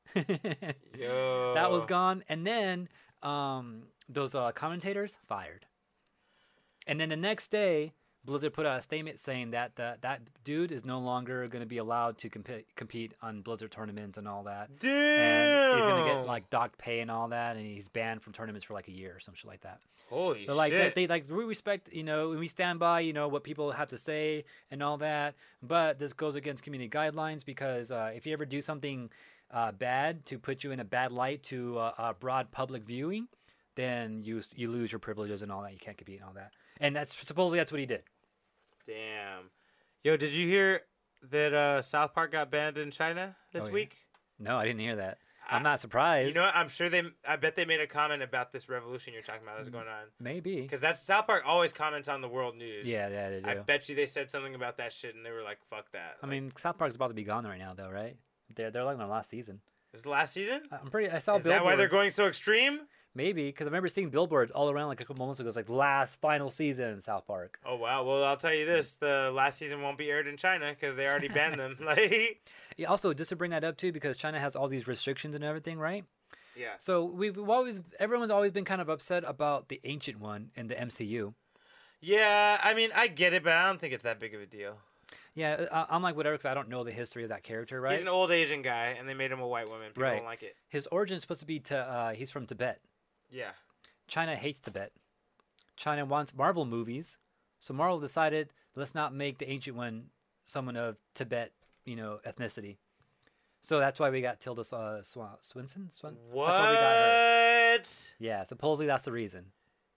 Yo. That was gone, and then those commentators fired. And then the next day, Blizzard put out a statement saying that that dude is no longer going to be allowed to compete on Blizzard tournaments and all that. Damn. And he's going to get like docked pay and all that, and he's banned from tournaments for like a year or some shit like that. Holy But like shit. they like we respect, and we stand by, what people have to say and all that. But this goes against community guidelines because if you ever do something bad to put you in a bad light to a broad public viewing, then you lose your privileges and all that. You can't compete and all that. And supposedly that's what he did. Damn. Yo, did you hear that South Park got banned in China this Oh, yeah. week? No, I didn't hear that. I'm not surprised. You know what? I'm sure I bet they made a comment about this revolution you're talking about that's going on. Maybe. Because that's South Park always comments on the world news. Yeah, they do. I bet you they said something about that shit and they were like, fuck that. I mean, South Park's about to be gone right now, though, right? They're like on their last season. Is it last season? I saw Is billboards. that why they're going so extreme? Maybe, because I remember seeing billboards all around like a couple moments ago. It's like last final season in South Park. Oh, wow. Well, I'll tell you this. The last season won't be aired in China because they already banned them. Like, Yeah, also, just to bring that up too, because China has all these restrictions and everything, right? yeah. So everyone's always been kind of upset about the Ancient One in the MCU. Yeah, I mean, I get it, but I don't think it's that big of a deal. Yeah, I'm like whatever, because I don't know the history of that character, right? He's an old Asian guy, and they made him a white woman. People Right. don't like it. His origin is supposed to be he's from Tibet. Yeah. China hates Tibet. China wants Marvel movies, so Marvel decided let's not make the Ancient One someone of Tibet, ethnicity. So that's why we got Tilda Swinton. What? That's why we got her. Yeah, supposedly that's the reason.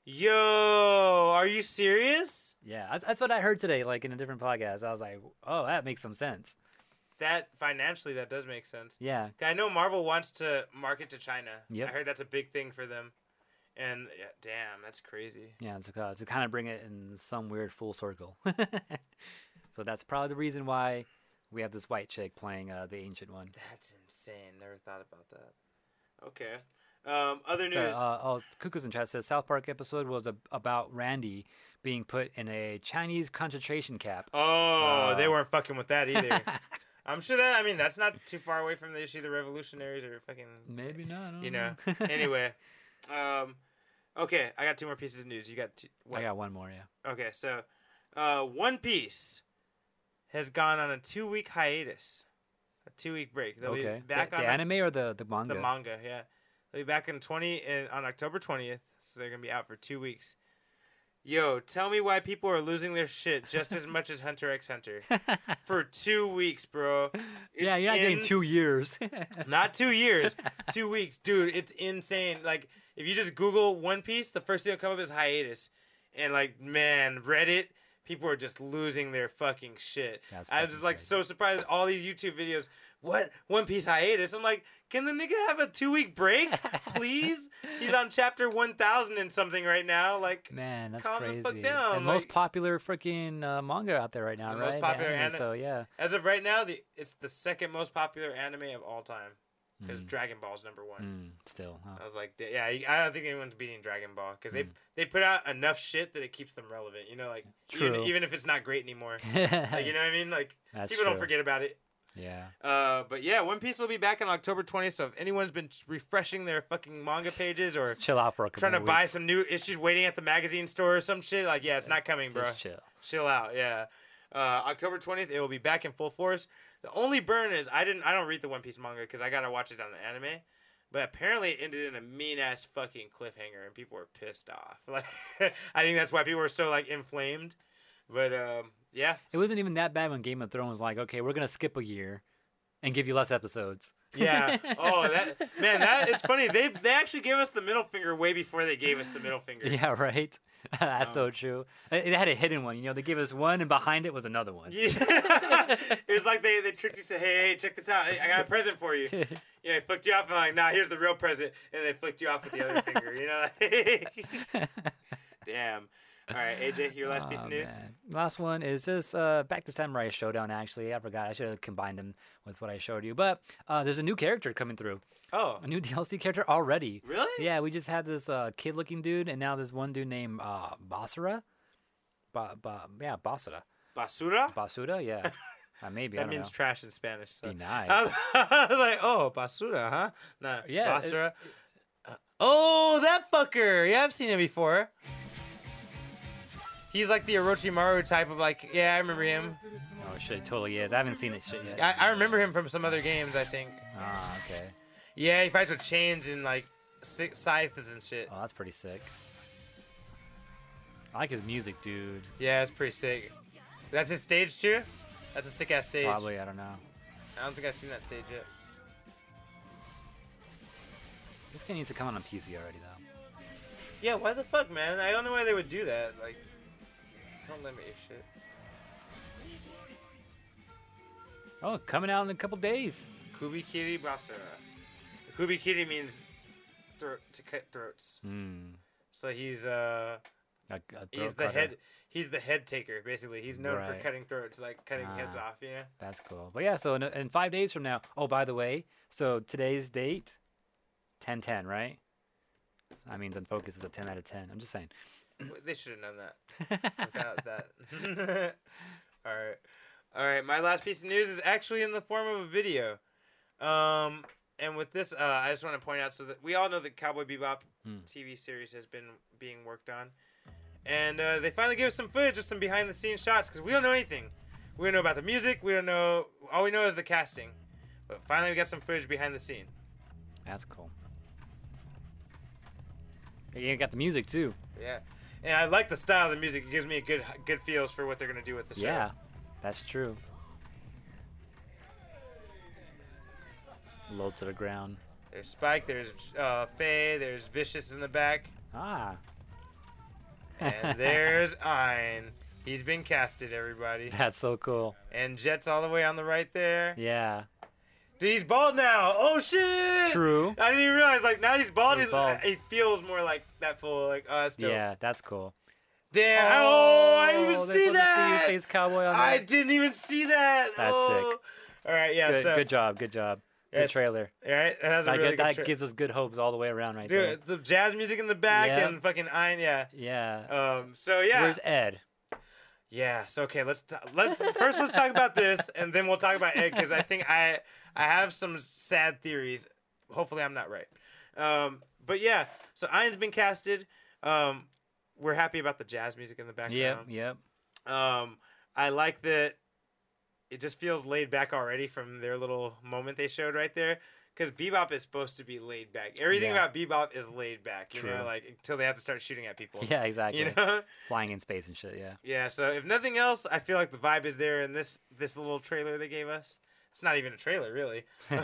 Yo, are you serious? Yeah, that's what I heard today, like in a different podcast. I was like, oh, that makes some sense. That financially, that does make sense. Yeah, I know Marvel wants to market to China. Yep. I heard that's a big thing for them. And yeah, damn, that's crazy. yeah, to kind of bring it in some weird full circle. So that's probably the reason why we have this white chick playing the Ancient One. That's insane. Never thought about that. Okay. Other news. Cuckoo's in chat says South Park episode was about Randy being put in a Chinese concentration camp. They weren't fucking with that either. I'm sure that, I mean, that's not too far away from the issue of the revolutionaries or fucking. Maybe not. I don't You know. know. Anyway. Okay, I got two more pieces of news. You got two. I got one more. Yeah. Okay, so One Piece has gone on a 2-week hiatus. A 2-week break. They'll Okay. be back the on anime or the manga? the manga, yeah. They'll be back on October 20th, so they're going to be out for 2 weeks. Yo, tell me why people are losing their shit just as much as Hunter x Hunter. For 2 weeks, bro. Yeah, you're not getting 2 years. Not 2 years. 2 weeks. Dude, it's insane. Like, if you just Google One Piece, the first thing that'll come up is hiatus. And, like, man, Reddit, people are just losing their fucking shit. That's I'm fucking just, like, crazy. so surprised. All these YouTube videos, what? One Piece hiatus? I'm like, can the nigga have a 2-week break, please? He's on chapter 1000 and something right now. Like, Man, that's calm the crazy. fuck down, The most like- popular freaking manga out there right now, the right? most popular anime, anime. So yeah. as of right now, it's the second most popular anime of all time. Because Mm. Dragon Ball's number one. Still. Huh? I was like, yeah, I don't think anyone's beating Dragon Ball because they put out enough shit that it keeps them relevant. You know, like True. even if it's not great anymore, like, you know what I mean? Like That's people don't true. forget about it. Yeah. But yeah, One Piece will be back on October 20th. So if anyone's been refreshing their fucking manga pages or Chill out for a couple trying to of buy weeks. some new issues, waiting at the magazine store or some shit, like yeah, it's not coming, bro. Just chill. Chill out, yeah. October 20th, it will be back in full force. The only burn is I don't read the One Piece manga because I gotta watch it on the anime. But apparently it ended in a mean ass fucking cliffhanger and people were pissed off. Like I think that's why people were so like inflamed. But yeah. It wasn't even that bad when Game of Thrones was like, okay, we're gonna skip a year, and give you less episodes. Yeah. Oh, that it's funny. They actually gave us the middle finger way before they gave us the middle finger. Yeah, right. That's so true. It had a hidden one. They gave us one, and behind it was another one. Yeah. It was like they tricked you. Said, hey, check this out. I got a present for you. Yeah, they flicked you off and like, nah, here's the real present, and they flicked you off with the other finger. Damn. All right, AJ, your last piece of news. Man. Last one is just back to Samurai Showdown. Actually, I forgot. I should have combined them with what I showed you. But there's a new character coming through. Oh, A new DLC character already. really? Yeah, we just had this kid-looking dude, and now there's one dude named Basura. Yeah, Basura. Basura? Basura, yeah. Maybe, I That don't means know. trash in Spanish. So. Denied. I was like, oh, basura, huh? Nah, Yeah, basura. Oh, that fucker. Yeah, I've seen him before. He's like the Orochimaru type of like, yeah, I remember him. Oh, shit, he totally is. I haven't seen this shit yet. I remember him from some other games, I think. Ah, okay. Yeah, he fights with chains and like scythes and shit. Oh, that's pretty sick. I like his music, dude. Yeah, it's pretty sick. That's his stage too? That's a sick ass stage. Probably, I don't know. I don't think I've seen that stage yet. This game needs to come out on PC already, though. Yeah, why the fuck, man? I don't know why they would do that. Like, don't limit your shit. Oh, coming out in a couple days. Kubikiri Basura. Kubikiri means to cut throats. Hmm. So he's A he's throat the cutter. head. He's the head taker, basically. He's known for Right. cutting throats, like cutting heads Ah. off. Yeah. That's cool. But yeah, so in 5 days from now. Oh, by the way, so today's date, 10/10, right? So that means Unfocused is a 10 out of 10. I'm just saying. They should have known that. Without that. All right. My last piece of news is actually in the form of a video. And with this, I just want to point out so that we all know that Cowboy Bebop TV series has been being worked on, and they finally gave us some footage of some behind-the-scenes shots because we don't know anything. We don't know about the music. We don't know. All we know is the casting. But finally, we got some footage behind the scene. That's cool. You got the music too. Yeah, and I like the style of the music. It gives me a good feels for what they're gonna do with the show. Yeah, that's true. Low to the ground. There's Spike. There's Faye. There's Vicious in the back. Ah. And there's Ein. He's been casted, everybody. That's so cool. And Jet's all the way on the right there. Yeah. Dude, he's bald now. Oh shit! True. I didn't even realize. Like now he's bald. He's bald. He feels more like that full. Like that's dope. Yeah, that's cool. Damn. Oh, I didn't they're even see supposed to that. Space Cowboy on I there. didn't even see that. That's oh. sick. All right. Yeah. Good, so good job. Good job. Good Yes. trailer. all right. That has a That, really get- good that gives us good hopes all the way around right Dude, there. the jazz music in the back Yep. and fucking Ein. Yeah. Yeah. So yeah. Where's Ed? Yeah. So okay, let's first talk about this, and then we'll talk about Ed because I think I have some sad theories. Hopefully, I'm not right. But yeah. So Ein's been casted. We're happy about the jazz music in the background. Yep. I like that. It just feels laid back already from their little moment they showed right there. Because Bebop is supposed to be laid back. Everything Yeah. about Bebop is laid back. You know, True. like until they have to start shooting at people. Yeah, exactly. You know. Flying in space and shit. Yeah. Yeah, so if nothing else, I feel like the vibe is there in this little trailer they gave us. It's not even a trailer, really.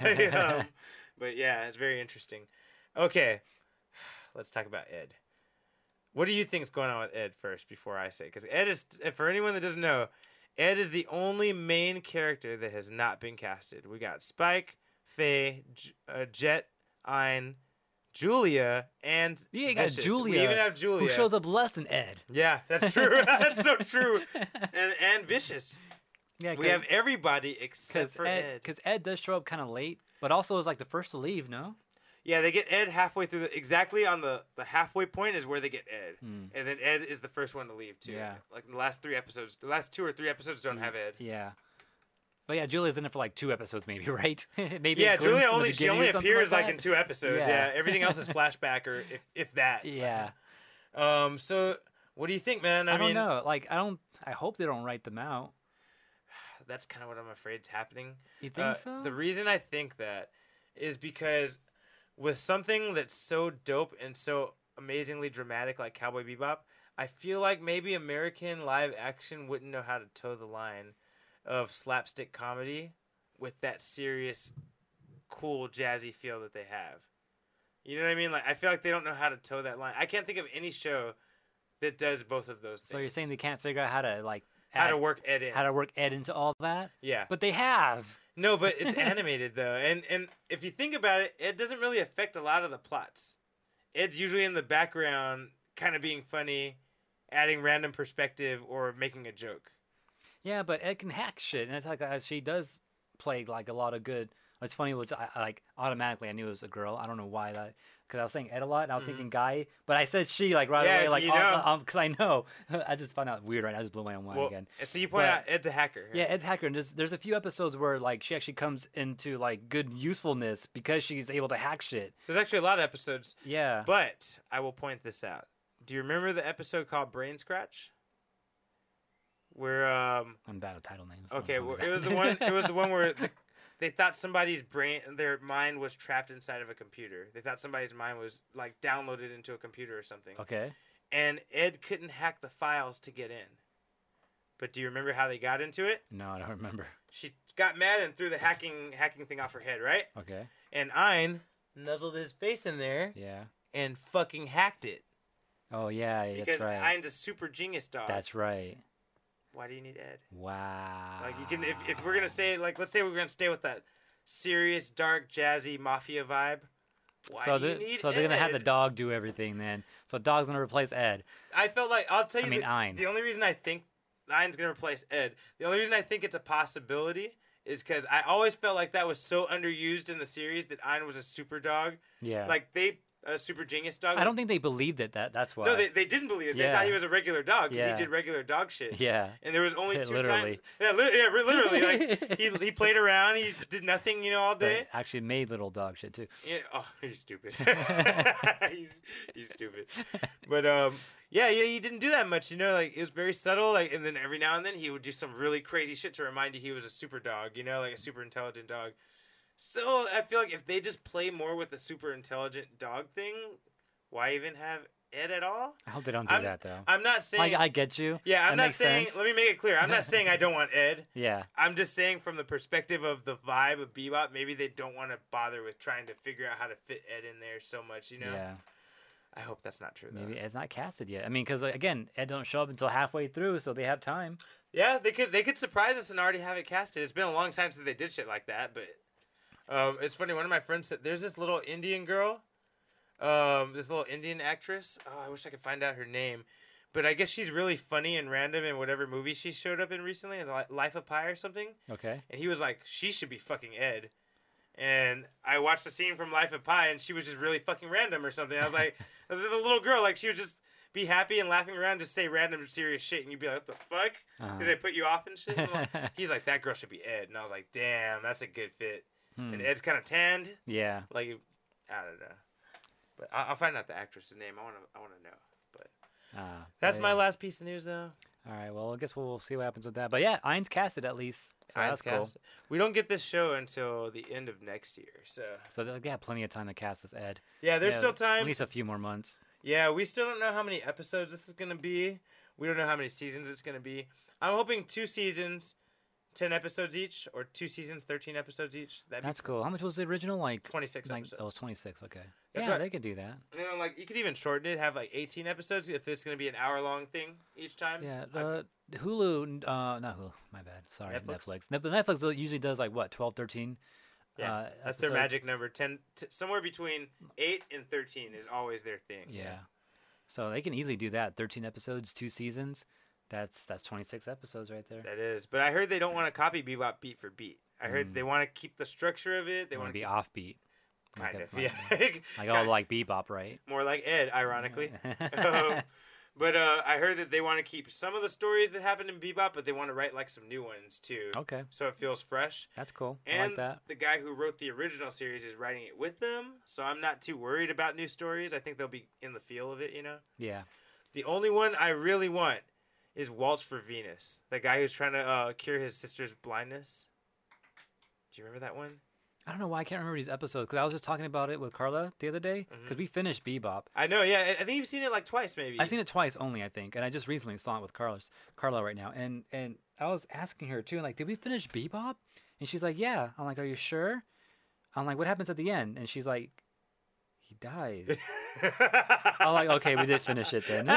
But yeah, it's very interesting. Okay, let's talk about Ed. What do you think is going on with Ed first before I say? Because Ed is, for anyone that doesn't know, Ed is the only main character that has not been casted. We got Spike, Faye, Jet, Ein, Julia, and Yeah, you got Vicious. Julia. We even have Julia. Who shows up less than Ed? Yeah, that's true. That's so true. And Vicious. Yeah, We have everybody except for Ed. Because Ed does show up kind of late, but also is like the first to leave. No. Yeah, they get Ed halfway through. Exactly on the halfway point is where they get Ed. And then Ed is the first one to leave, too. Yeah. Like in the last 3 episodes. The last 2 or 3 episodes don't have Ed. Yeah. But yeah, Julia's in it for like 2 episodes, maybe, right? Maybe. Yeah, a glimpse Julia in the she beginning only or something appears like that. in 2 episodes. Yeah. Yeah. Everything else is flashback or if that. Yeah. So what do you think, man? I mean, don't know. Like, I hope they don't write them out. that's kind of what I'm afraid is happening. You think so? The reason I think that is because with something that's so dope and so amazingly dramatic like Cowboy Bebop, I feel like maybe American live action wouldn't know how to toe the line of slapstick comedy with that serious, cool, jazzy feel that they have. You know what I mean? Like I feel like they don't know how to toe that line. I can't think of any show that does both of those things. So you're saying they can't figure out how to like how to work Ed in? how to work Ed into all that? Yeah. But they have. No, but it's animated though, and if you think about it, it doesn't really affect a lot of the plots. Ed's usually in the background, kind of being funny, adding random perspective or making a joke. Yeah, but Ed can hack shit, and it's like she does play like a lot of good. It's funny, which I like automatically I knew it was a girl. I don't know why that, because I was saying Ed a lot, and I was thinking guy, but I said she like right Yeah, away, like you know. because I know. I just found out weird, right? I just blew my own mind Well, again. so you point But- out Ed's a hacker. Yeah, Ed's hacker, and there's a few episodes where like she actually comes into like good usefulness because she's able to hack shit. There's actually a lot of episodes, Yeah. but I will point this out. Do you remember the episode called Brain Scratch? Where I'm bad at title names. so okay, don't well, tell me it was that. the one. It was the one where they thought somebody's their mind was trapped inside of a computer. They thought somebody's mind was like downloaded into a computer or something. Okay. And Ed couldn't hack the files to get in. But do you remember how they got into it? No, I don't remember. She got mad and threw the hacking thing off her head, right? Okay. And Ein nuzzled his face in there Yeah. and fucking hacked it. Oh yeah, Because that's right. Ein's a super genius dog. That's right. Why do you need Ed? Wow. Like you can, if we're gonna say, like, let's say we're gonna stay with that serious, dark, jazzy mafia vibe. Why so do you need they're gonna have the Ed? dog do everything then. So dog's gonna replace Ed. I felt like I'll tell you. I mean, Ein. The only reason I think Ein's gonna replace Ed. The only reason I think it's a possibility is because I always felt like that was so underused in the series that Ein was a super dog. Yeah. Like a super genius dog. I don't think they believed it. That's why. No, they didn't believe it. They Yeah. thought he was a regular dog because Yeah. he did regular dog shit. Yeah. And there was only two Literally. times. Yeah, literally. Like he played around. He did nothing, all day. But actually made little dog shit too. Yeah. Oh, he's stupid. he's stupid. But yeah, he didn't do that much. Like it was very subtle. Like, and then every now and then he would do some really crazy shit to remind you he was a super dog. Like a super intelligent dog. So I feel like if they just play more with the super intelligent dog thing, why even have Ed at all? I hope they don't do I'm- that though. I'm not saying. I get you. Yeah, I'm That not makes saying. sense. Let me make it clear. I'm not saying I don't want Ed. Yeah. I'm just saying from the perspective of the vibe of Bebop, maybe they don't want to bother with trying to figure out how to fit Ed in there so much. Yeah. I hope that's not true though. Maybe Ed's not casted yet. I mean, because again, Ed don't show up until halfway through, so they have time. Yeah, they could surprise us and already have it casted. It's been a long time since they did shit like that, but it's funny. One of my friends said there's this little Indian girl, this little Indian actress. Oh, I wish I could find out her name, but I guess she's really funny and random in whatever movie she showed up in recently, Life of Pi or something. Okay. And he was like, she should be fucking Ed. And I watched the scene from Life of Pi, and she was just really fucking random or something. I was like, this is a little girl. Like, she would just be happy and laughing around, just say random serious shit, and you'd be like, what the fuck? Because they put you off and shit. And he's like, that girl should be Ed. And I was like, damn, that's a good fit. And Ed's kind of tanned. Yeah. Like, I don't know. But I'll find out the actress's name. I want to know. But that's my last piece of news, though. All right. Well, I guess we'll see what happens with that. But yeah, Ein's casted at least. So Ein's that's cool. cast. We don't get this show until the end of next year, so So they'll have plenty of time to cast this Ed. yeah, there's Yeah, still time. At least a few more months. Yeah, we still don't know how many episodes this is gonna be. We don't know how many seasons it's gonna be. I'm hoping 2 seasons, 10 episodes each, or 2 seasons, 13 episodes each. That'd That's cool. How much was the original? Like 26 like, episodes. Oh, it's 26. Okay. That's yeah, right. they could do that. be, like you could even shorten it, have like 18 episodes if it's gonna be an hour-long thing each time. Yeah. Hulu. Not Hulu. My bad. Sorry. Netflix? But Netflix usually does like what 12, 13. Yeah, that's their episodes? magic number. 10, somewhere between 8 and 13 is always their thing. Yeah. So they can easily do that. 13 episodes, 2 seasons. That's 26 episodes right there. That is. But I heard they don't want to copy Bebop beat for beat. I heard they want to keep the structure of it. They want want to to be offbeat. kind of, Like, yeah. like all like Bebop, right? More like Ed, ironically. But I heard that they want to keep some of the stories that happened in Bebop, but they want to write like some new ones too. Okay. So it feels fresh. That's cool. I And like that. the guy who wrote the original series is writing it with them, so I'm not too worried about new stories. I think they'll be in the feel of it. Yeah. The only one I really want is Waltz for Venus, the guy who's trying to cure his sister's blindness. Do you remember that one? I don't know why I can't remember these episodes because I was just talking about it with Carla the other day because we finished Bebop. I know, yeah. I think you've seen it like twice, maybe. I've seen it twice only, I think, and I just recently saw it with Carla right now, and I was asking her too, like, did we finish Bebop? And she's like, yeah. I'm like, are you sure? I'm like, what happens at the end? And she's like, he dies. I'm like, okay, we did finish it then.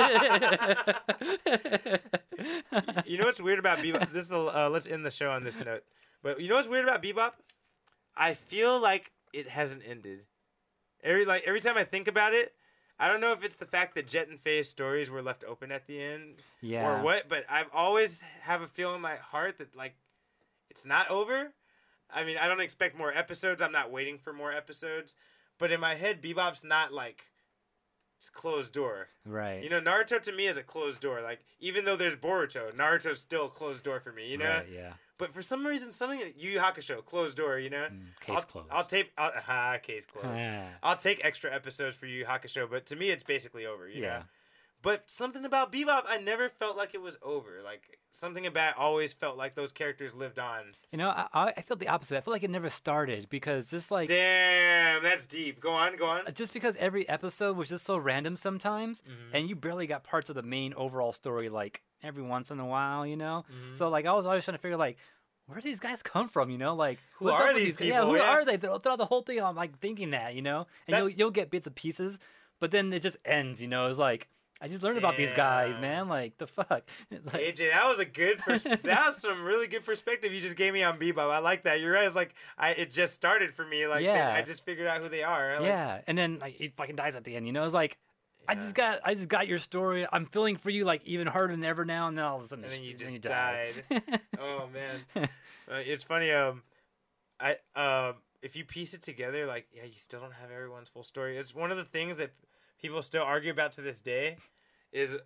You know what's weird about Bebop? This is let's end the show on this note. But you know what's weird about Bebop? I feel like it hasn't ended. Every time I think about it, I don't know if it's the fact that Jet and Faye's stories were left open at the end Yeah. or what, but I've always have a feeling in my heart that like it's not over. I mean, I don't expect more episodes. I'm not waiting for more episodes. But in my head, Bebop's not like it's closed door. Right. You know, Naruto to me is a closed door. Like, even though there's Boruto, Naruto's still a closed door for me, you know? Right, yeah. But for some reason, something like Yu Yu Hakusho, closed door, you know? Case closed. Case closed. I'll take extra episodes for Yu Yu Hakusho, but to me, it's basically over, you know? Yeah. But something about Bebop, I never felt like it was over. Like, something about it always felt like those characters lived on. You know, I feel the opposite. I feel like it never started because just like Damn, that's deep. Go on. just because every episode was just so random sometimes, and you barely got parts of the main overall story like every once in a while, you know. So like I was always trying to figure like where do these guys come from, you know? Like Who what's are up with these guys? Yeah, people? who Yeah. are they? Throughout the whole thing, I'm like thinking that, you know, and you'll get bits and pieces, but then it just ends, you know. It's like I just learned about these guys, Damn. man. Like the fuck. Like, AJ, that was a good. That was some really good perspective you just gave me on Bebop. I like that. You're right. It's like it just started for me. Like Yeah. I just figured out who they are. Like, yeah, and then like he fucking dies at the end, you know. It's like I just got your story. I'm feeling for you like even harder than ever now, and then all of a sudden, And then you then just die. died. Oh man, it's funny. If you piece it together, like you still don't have everyone's full story. It's one of the things that people still argue about to this day. Is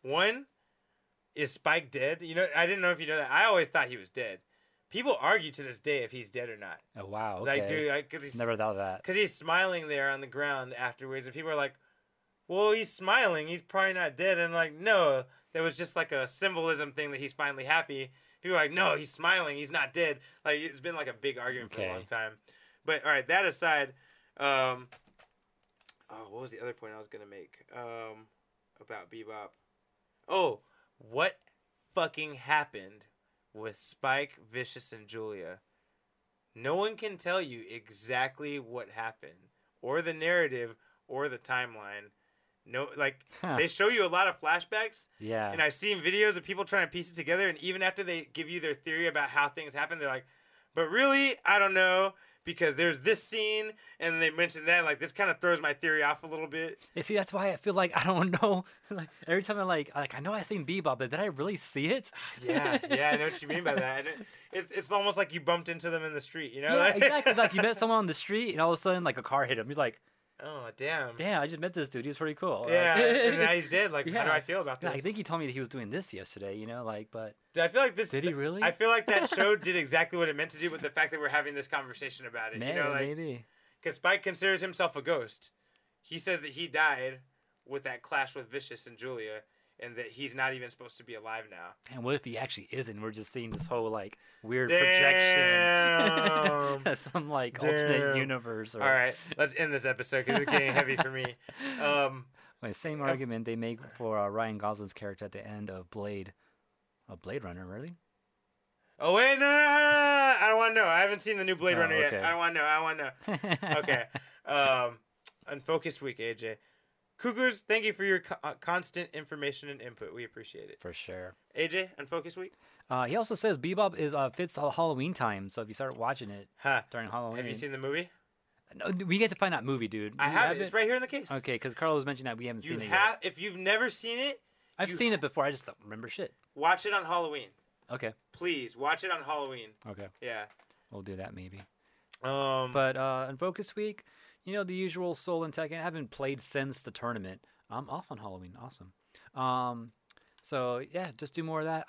Spike dead? You know, I didn't know if you know that. I always thought he was dead. People argue to this day if he's dead or not. Oh wow, okay. Like, dude, because he's Never thought of that. because he's smiling there on the ground afterwards, and people are like, "Well, he's smiling. He's probably not dead." And I'm like, no, that was just like a symbolism thing that he's finally happy. People are like, "No, he's smiling. He's not dead." Like it's been like a big argument for a long time. But all right, that aside, what was the other point I was gonna make about Bebop? Oh, what fucking happened with Spike, Vicious, and Julia? No one can tell you exactly what happened, or the narrative, or the timeline. No, like they show you a lot of flashbacks, Yeah. and I've seen videos of people trying to piece it together. And even after they give you their theory about how things happen, they're like, "But really, I don't know." Because there's this scene, and they mentioned that, like, this kind of throws my theory off a little bit. You see, that's why I feel like I don't know. Like every time I know I seen Bebop, but did I really see it? Yeah, I know what you mean by that. And it's almost like you bumped into them in the street, you know? Yeah, Like, exactly. Like you met someone on the street, and all of a sudden, like a car hit him. You're like, oh, damn. "Damn, I just met this dude. He was pretty cool." Yeah, Like, and now he's dead. Like, how do Yeah. I feel about this? I think he told me that he was doing this yesterday. You know, like, but Dude, I feel like this. Did he really? I feel like that show did exactly what it meant to do with the fact that we're having this conversation about it. maybe, You know, like, maybe. because Spike considers himself a ghost. He says that he died with that clash with Vicious and Julia, and that he's not even supposed to be alive now. And what if he actually isn't? We're just seeing this whole like weird Damn. projection, some like alternate Damn. universe. Or, All right, let's end this episode because it's getting heavy for me. Wait, same argument they make for Ryan Gosling's character at the end of Blade Runner, really? Oh wait, no, I don't want to know. I haven't seen the new Blade Oh, Runner yet. okay. I don't want to know. I want to know. Okay. Unfocused week, AJ. Cougars, thank you for your constant information and input. We appreciate it. For sure. AJ, Unfocused week. He also says Bebop is fits Halloween time, so if you start watching it Huh. during Halloween, Have you seen the movie? No, we get to find that movie, dude. I You have it. It's right here in the case. Okay, because Carlos mentioned that we haven't You seen it have. yet. If you've never seen it, I've you- seen it before. I just don't remember shit. watch it on Halloween. Okay, Please watch it on Halloween. okay, Yeah. we'll do that maybe. But But in Focus Week, you know, the usual Soul and Tekken. I haven't played since the tournament. I'm off on Halloween. Awesome. So yeah, just do more of that.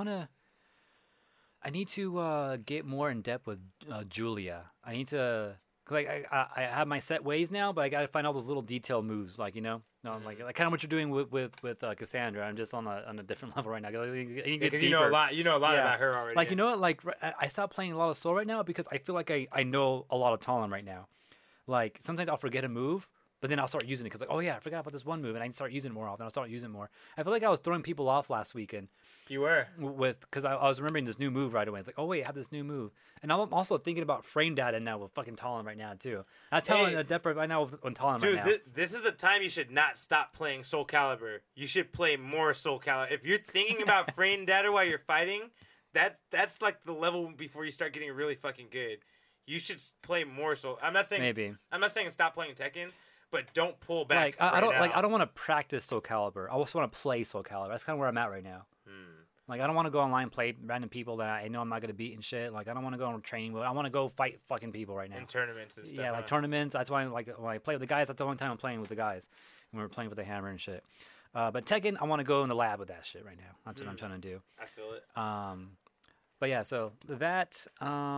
I need to get more in depth with Julia. I need to, like, I have my set ways now, but I got to find all those little detail moves, like, you know, like kind of what you're doing with Cassandra. I'm just on a different level right now. I need to get because you know a deeper. lot. You know a lot Yeah. about her already. Like, you know what? Like, I stopped playing a lot of Soul right now because I feel like I know a lot of Talon right now. Like, sometimes I'll forget a move, but but then I'll start using it because like, oh yeah, I forgot about this one move, and I start using it more often. I'll start using it more. I feel like I was throwing people off last weekend You were. because I was remembering this new move right away. It's like, oh wait, I have this new move, and I'm also thinking about frame data now with fucking Talon right now too. I'm telling Hey. Adepro right now on Talon Dude, right now. this is the time you should not stop playing Soul Calibur. You should play more Soul Calibur. If you're thinking about frame data while you're fighting, that's like the level before you start getting really fucking good. You should play more Soul. I'm not saying stop playing Tekken, but don't pull back. Like I don't now. I don't want to practice Soul Calibur. I also want to play Soul Calibur. That's kind of where I'm at right now. Like I don't want to go online and play random people that I know I'm not gonna beat and shit. Like I don't want to go on training mode. I want to go fight fucking people right now. in tournaments and stuff. Yeah, like huh? tournaments. That's why like when I play with the guys, that's the only time I'm playing with the guys. When we're playing with the hammer and shit. But Tekken, I want to go in the lab with that shit right now. That's what I'm trying to do. I feel it. But yeah, so that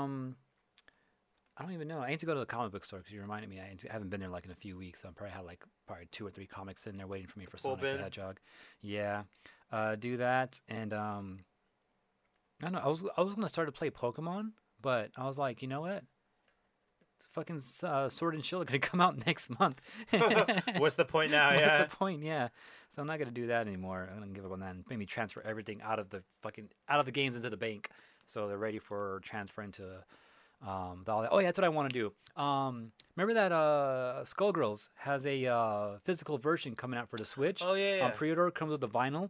I don't even know. I need to go to the comic book store because you reminded me. I haven't been there like in a few weeks. So I probably had like 2 or 3 comics sitting there waiting for me for Full Sonic the bin? Hedgehog. Yeah, do that and I don't know. I was gonna start to play Pokemon, but I was like, you know what? Fucking Sword and Shield are gonna come out next month. What's the point now? What's Yeah. the point? Yeah. So I'm not gonna do that anymore. I'm gonna give up on that and maybe transfer everything out of the games into the bank, so they're ready for transfer into oh yeah, that's what I want to do. Remember that Skullgirls has a physical version coming out for the Switch. Oh, yeah, yeah. On pre-order, comes with the vinyl.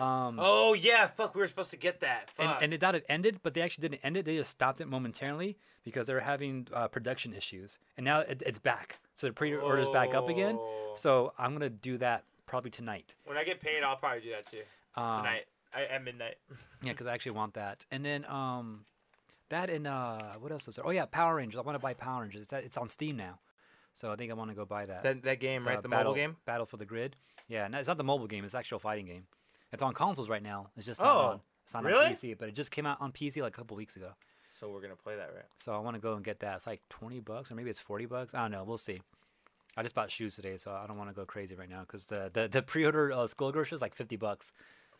Oh yeah, fuck. We were supposed to get that. Fuck. And they thought it ended, but they actually didn't end it. They just stopped it momentarily because they were having production issues, and now it's back. So the pre-order's back up again. Oh. So I'm gonna do that probably tonight. When I get paid, I'll probably do that too. Tonight at midnight. Yeah, because I actually want that. And then that and what else is there? Oh yeah, Power Rangers. I want to buy Power Rangers. It's on Steam now, so I think I want to go buy that. That game, right? The Battle, mobile game. Battle for the Grid. Yeah, no, it's not the mobile game. It's the actual fighting game. It's on consoles right now. It's just not on. It's not really? on PC, but it just came out on PC like a couple weeks ago. So we're gonna play that, right? So I want to go and get that. It's like $20 or maybe it's $40. I don't know. We'll see. I just bought shoes today, so I don't want to go crazy right now because the pre-order Skullgirls show is like $50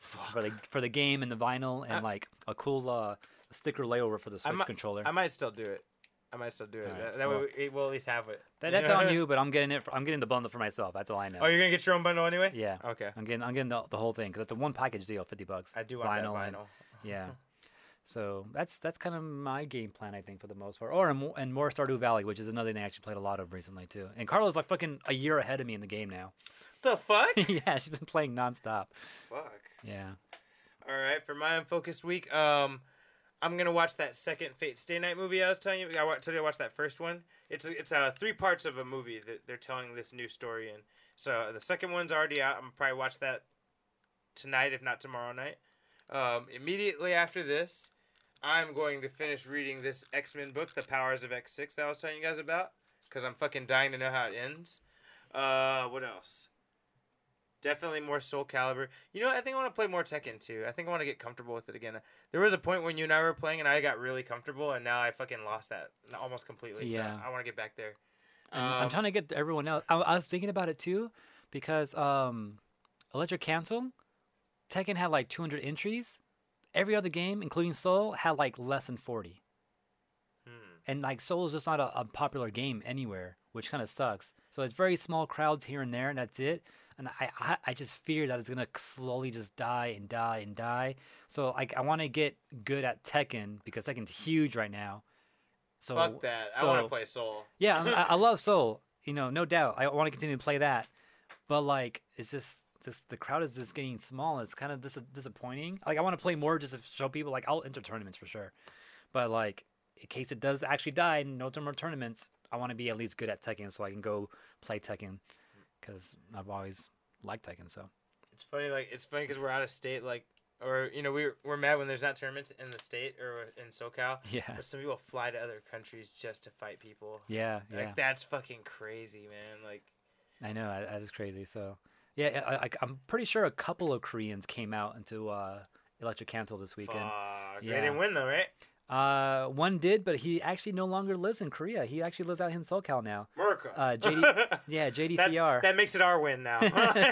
for the game and the vinyl and like a cool sticker layover for the Switch controller. I might still do it. Alright, that well, way we'll at least have it. That's on you, but I'm getting it. I'm getting the bundle for myself. That's all I know. Oh, you're gonna get your own bundle anyway? Yeah. Okay. I'm getting the whole thing because it's a one package deal, $50. I do want that and- vinyl. yeah. So that's kind of my game plan, I think, for the most part. Or and more Stardew Valley, which is another thing I actually played a lot of recently too. And Carla's like fucking a year ahead of me in the game now. The fuck? Yeah, she's been playing nonstop. Fuck. Yeah. All right, for my unfocused week, I'm gonna watch that second Fate Stay Night movie I was telling you. I told you I watched that first one. It's 3 parts of a movie that they're telling this new story in. So the second one's already out. I'm gonna probably watch that tonight, if not tomorrow night. Immediately after this, I'm going to finish reading this X-Men book, The Powers of X6, that I was telling you guys about, because I'm fucking dying to know how it ends. What else? Definitely more Soul Calibur. You know, I think I want to play more Tekken too. I think I want to get comfortable with it again. There was a point when you and I were playing and I got really comfortable, and now I fucking lost that almost completely. Yeah. So I want to get back there. And I'm trying to get everyone else. I was thinking about it too, because Electric Cancel, Tekken had like 200 entries. Every other game, including Soul, had like less than 40. And like Soul is just not a popular game anywhere, which kind of sucks. So it's very small crowds here and there, and that's it. And I just fear that it's gonna slowly just die and die and die. So like I want to get good at Tekken because Tekken's huge right now. So Fuck that. I so- want to play Soul. Yeah, I love Soul. You know, no doubt. I want to continue to play that. But like, it's just the crowd is just getting small. It's kind of disappointing. Like I want to play more just to show people. Like I'll enter tournaments for sure. But like in case it does actually die and no more tournaments, I want to be at least good at Tekken so I can go play Tekken because I've always liked Tekken. So It's funny because we're out of state, like, or you know, we're mad when there's not tournaments in the state or in SoCal. yeah, But some people fly to other countries just to fight people. yeah. Like that's fucking crazy, man. Like, I know that is crazy. So yeah, I'm pretty sure a couple of Koreans came out into Electric Cancel this weekend. fuck. Yeah. They didn't win though, right? One did, but he actually no longer lives in Korea. He actually lives out in SoCal now. America. JDCR. That makes it our win now.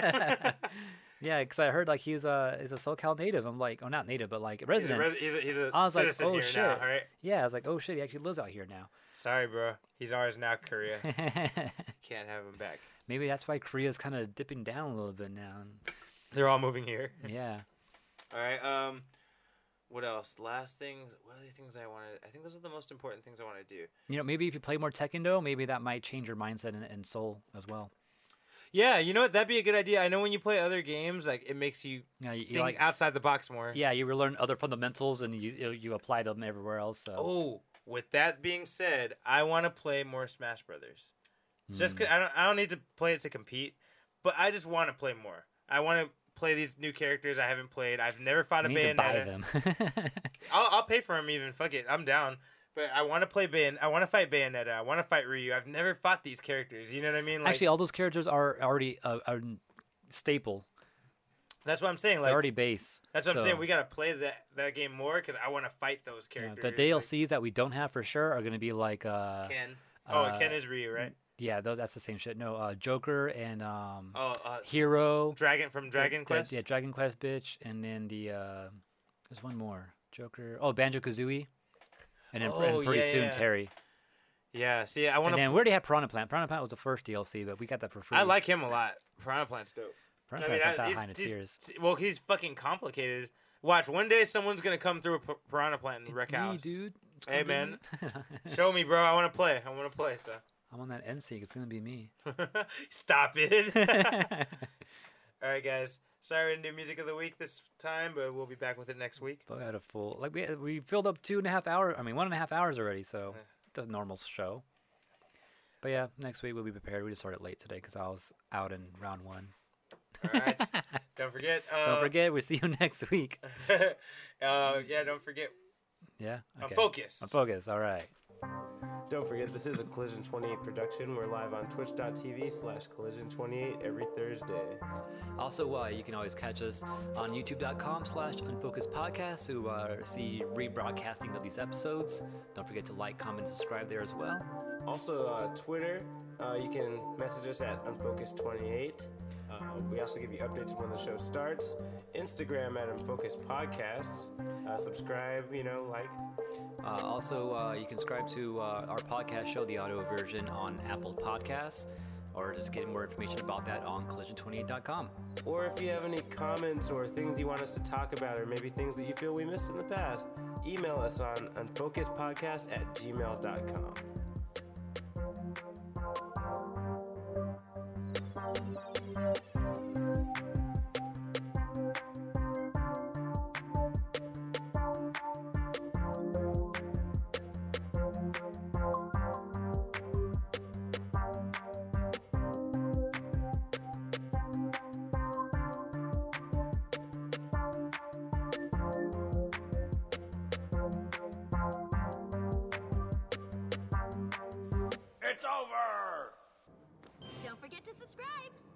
Yeah, because I heard like he's a SoCal native. I'm like, oh, not native, but like resident. He's a I was like, citizen oh here shit. now, right? Yeah, I was like, oh shit, he actually lives out here now. Sorry, bro. He's ours now, Korea. Can't can't have him back. Maybe that's why Korea's kind of dipping down a little bit now. They're all moving here. Yeah. All right. What else? Last things. What other things I wanted? I think those are the most important things I want to do. You know, maybe if you play more Tekken, though, maybe that might change your mindset in Soul as well. Yeah, you know what? That'd be a good idea. I know when you play other games, like it makes you You think like, outside the box more. yeah, you learn other fundamentals and you apply them everywhere else. So. Oh, with that being said, I want to play more Smash Brothers. Just 'cause I don't need to play it to compete, but I just want to play more. I want to play these new characters I haven't played. I've never fought a You need to buy Bayonetta. them. I'll pay for them even. Fuck it, I'm down. But I want to play I want to fight Bayonetta. I want to fight Ryu. I've never fought these characters. You know what I mean? Like, Actually, all those characters are already a staple. that's what I'm saying. Like, They're already base. that's what I'm So, saying. We gotta play that game more because I want to fight those yeah, characters. the DLCs that we don't have for sure are going to be like Like Ken. Ken is Ryu, right? yeah, that's the same shit. No, Joker and Hero. Hero. Dragon Quest. Yeah, Dragon Quest, bitch, and then there's one more. Joker. Oh, Banjo Kazooie, and then and pretty soon yeah. Terry. Yeah. See, I want And then to. we already have Piranha Plant. Piranha Plant was the first DLC, but we got that for free. I like him a lot. Piranha Plant's dope. Piranha Plant's not that high in the tiers. Well, he's fucking complicated. Watch, one day someone's gonna come through a Piranha Plant and wreck house. dude. It's Hey, gonna be man. me. Show me, bro. I want to play. So. I'm on that NSYNC. It's gonna be me. Stop it. All right, guys. Sorry we didn't do music of the week this time, but we'll be back with it next week. But we had a full we filled up 1.5 hours. I mean 1.5 hours already. So the normal show. But yeah, next week we'll be prepared. We just started late today because I was out in round 1. All right. Don't forget. Don't forget, we'll see you next week. Yeah, don't forget. Yeah. Okay. I'm focused. I'm focused. All right. Don't forget, this is a Collision 28 production. We're live on twitch.tv/Collision28 every Thursday. Also, you can always catch us on youtube.com/unfocusedpodcast to see rebroadcasting of these episodes. Don't forget to like, comment, subscribe there as well. Also, Twitter, you can message us at Unfocused28. We also give you updates when the show starts. Instagram at Unfocused Podcasts. Subscribe, like. Also, you can subscribe to our podcast show, the audio version, on Apple Podcasts, or just get more information about that on collision28.com. Or if you have any comments or things you want us to talk about, or maybe things that you feel we missed in the past, email us on unfocusedpodcast@gmail.com. It's over! Don't forget to subscribe.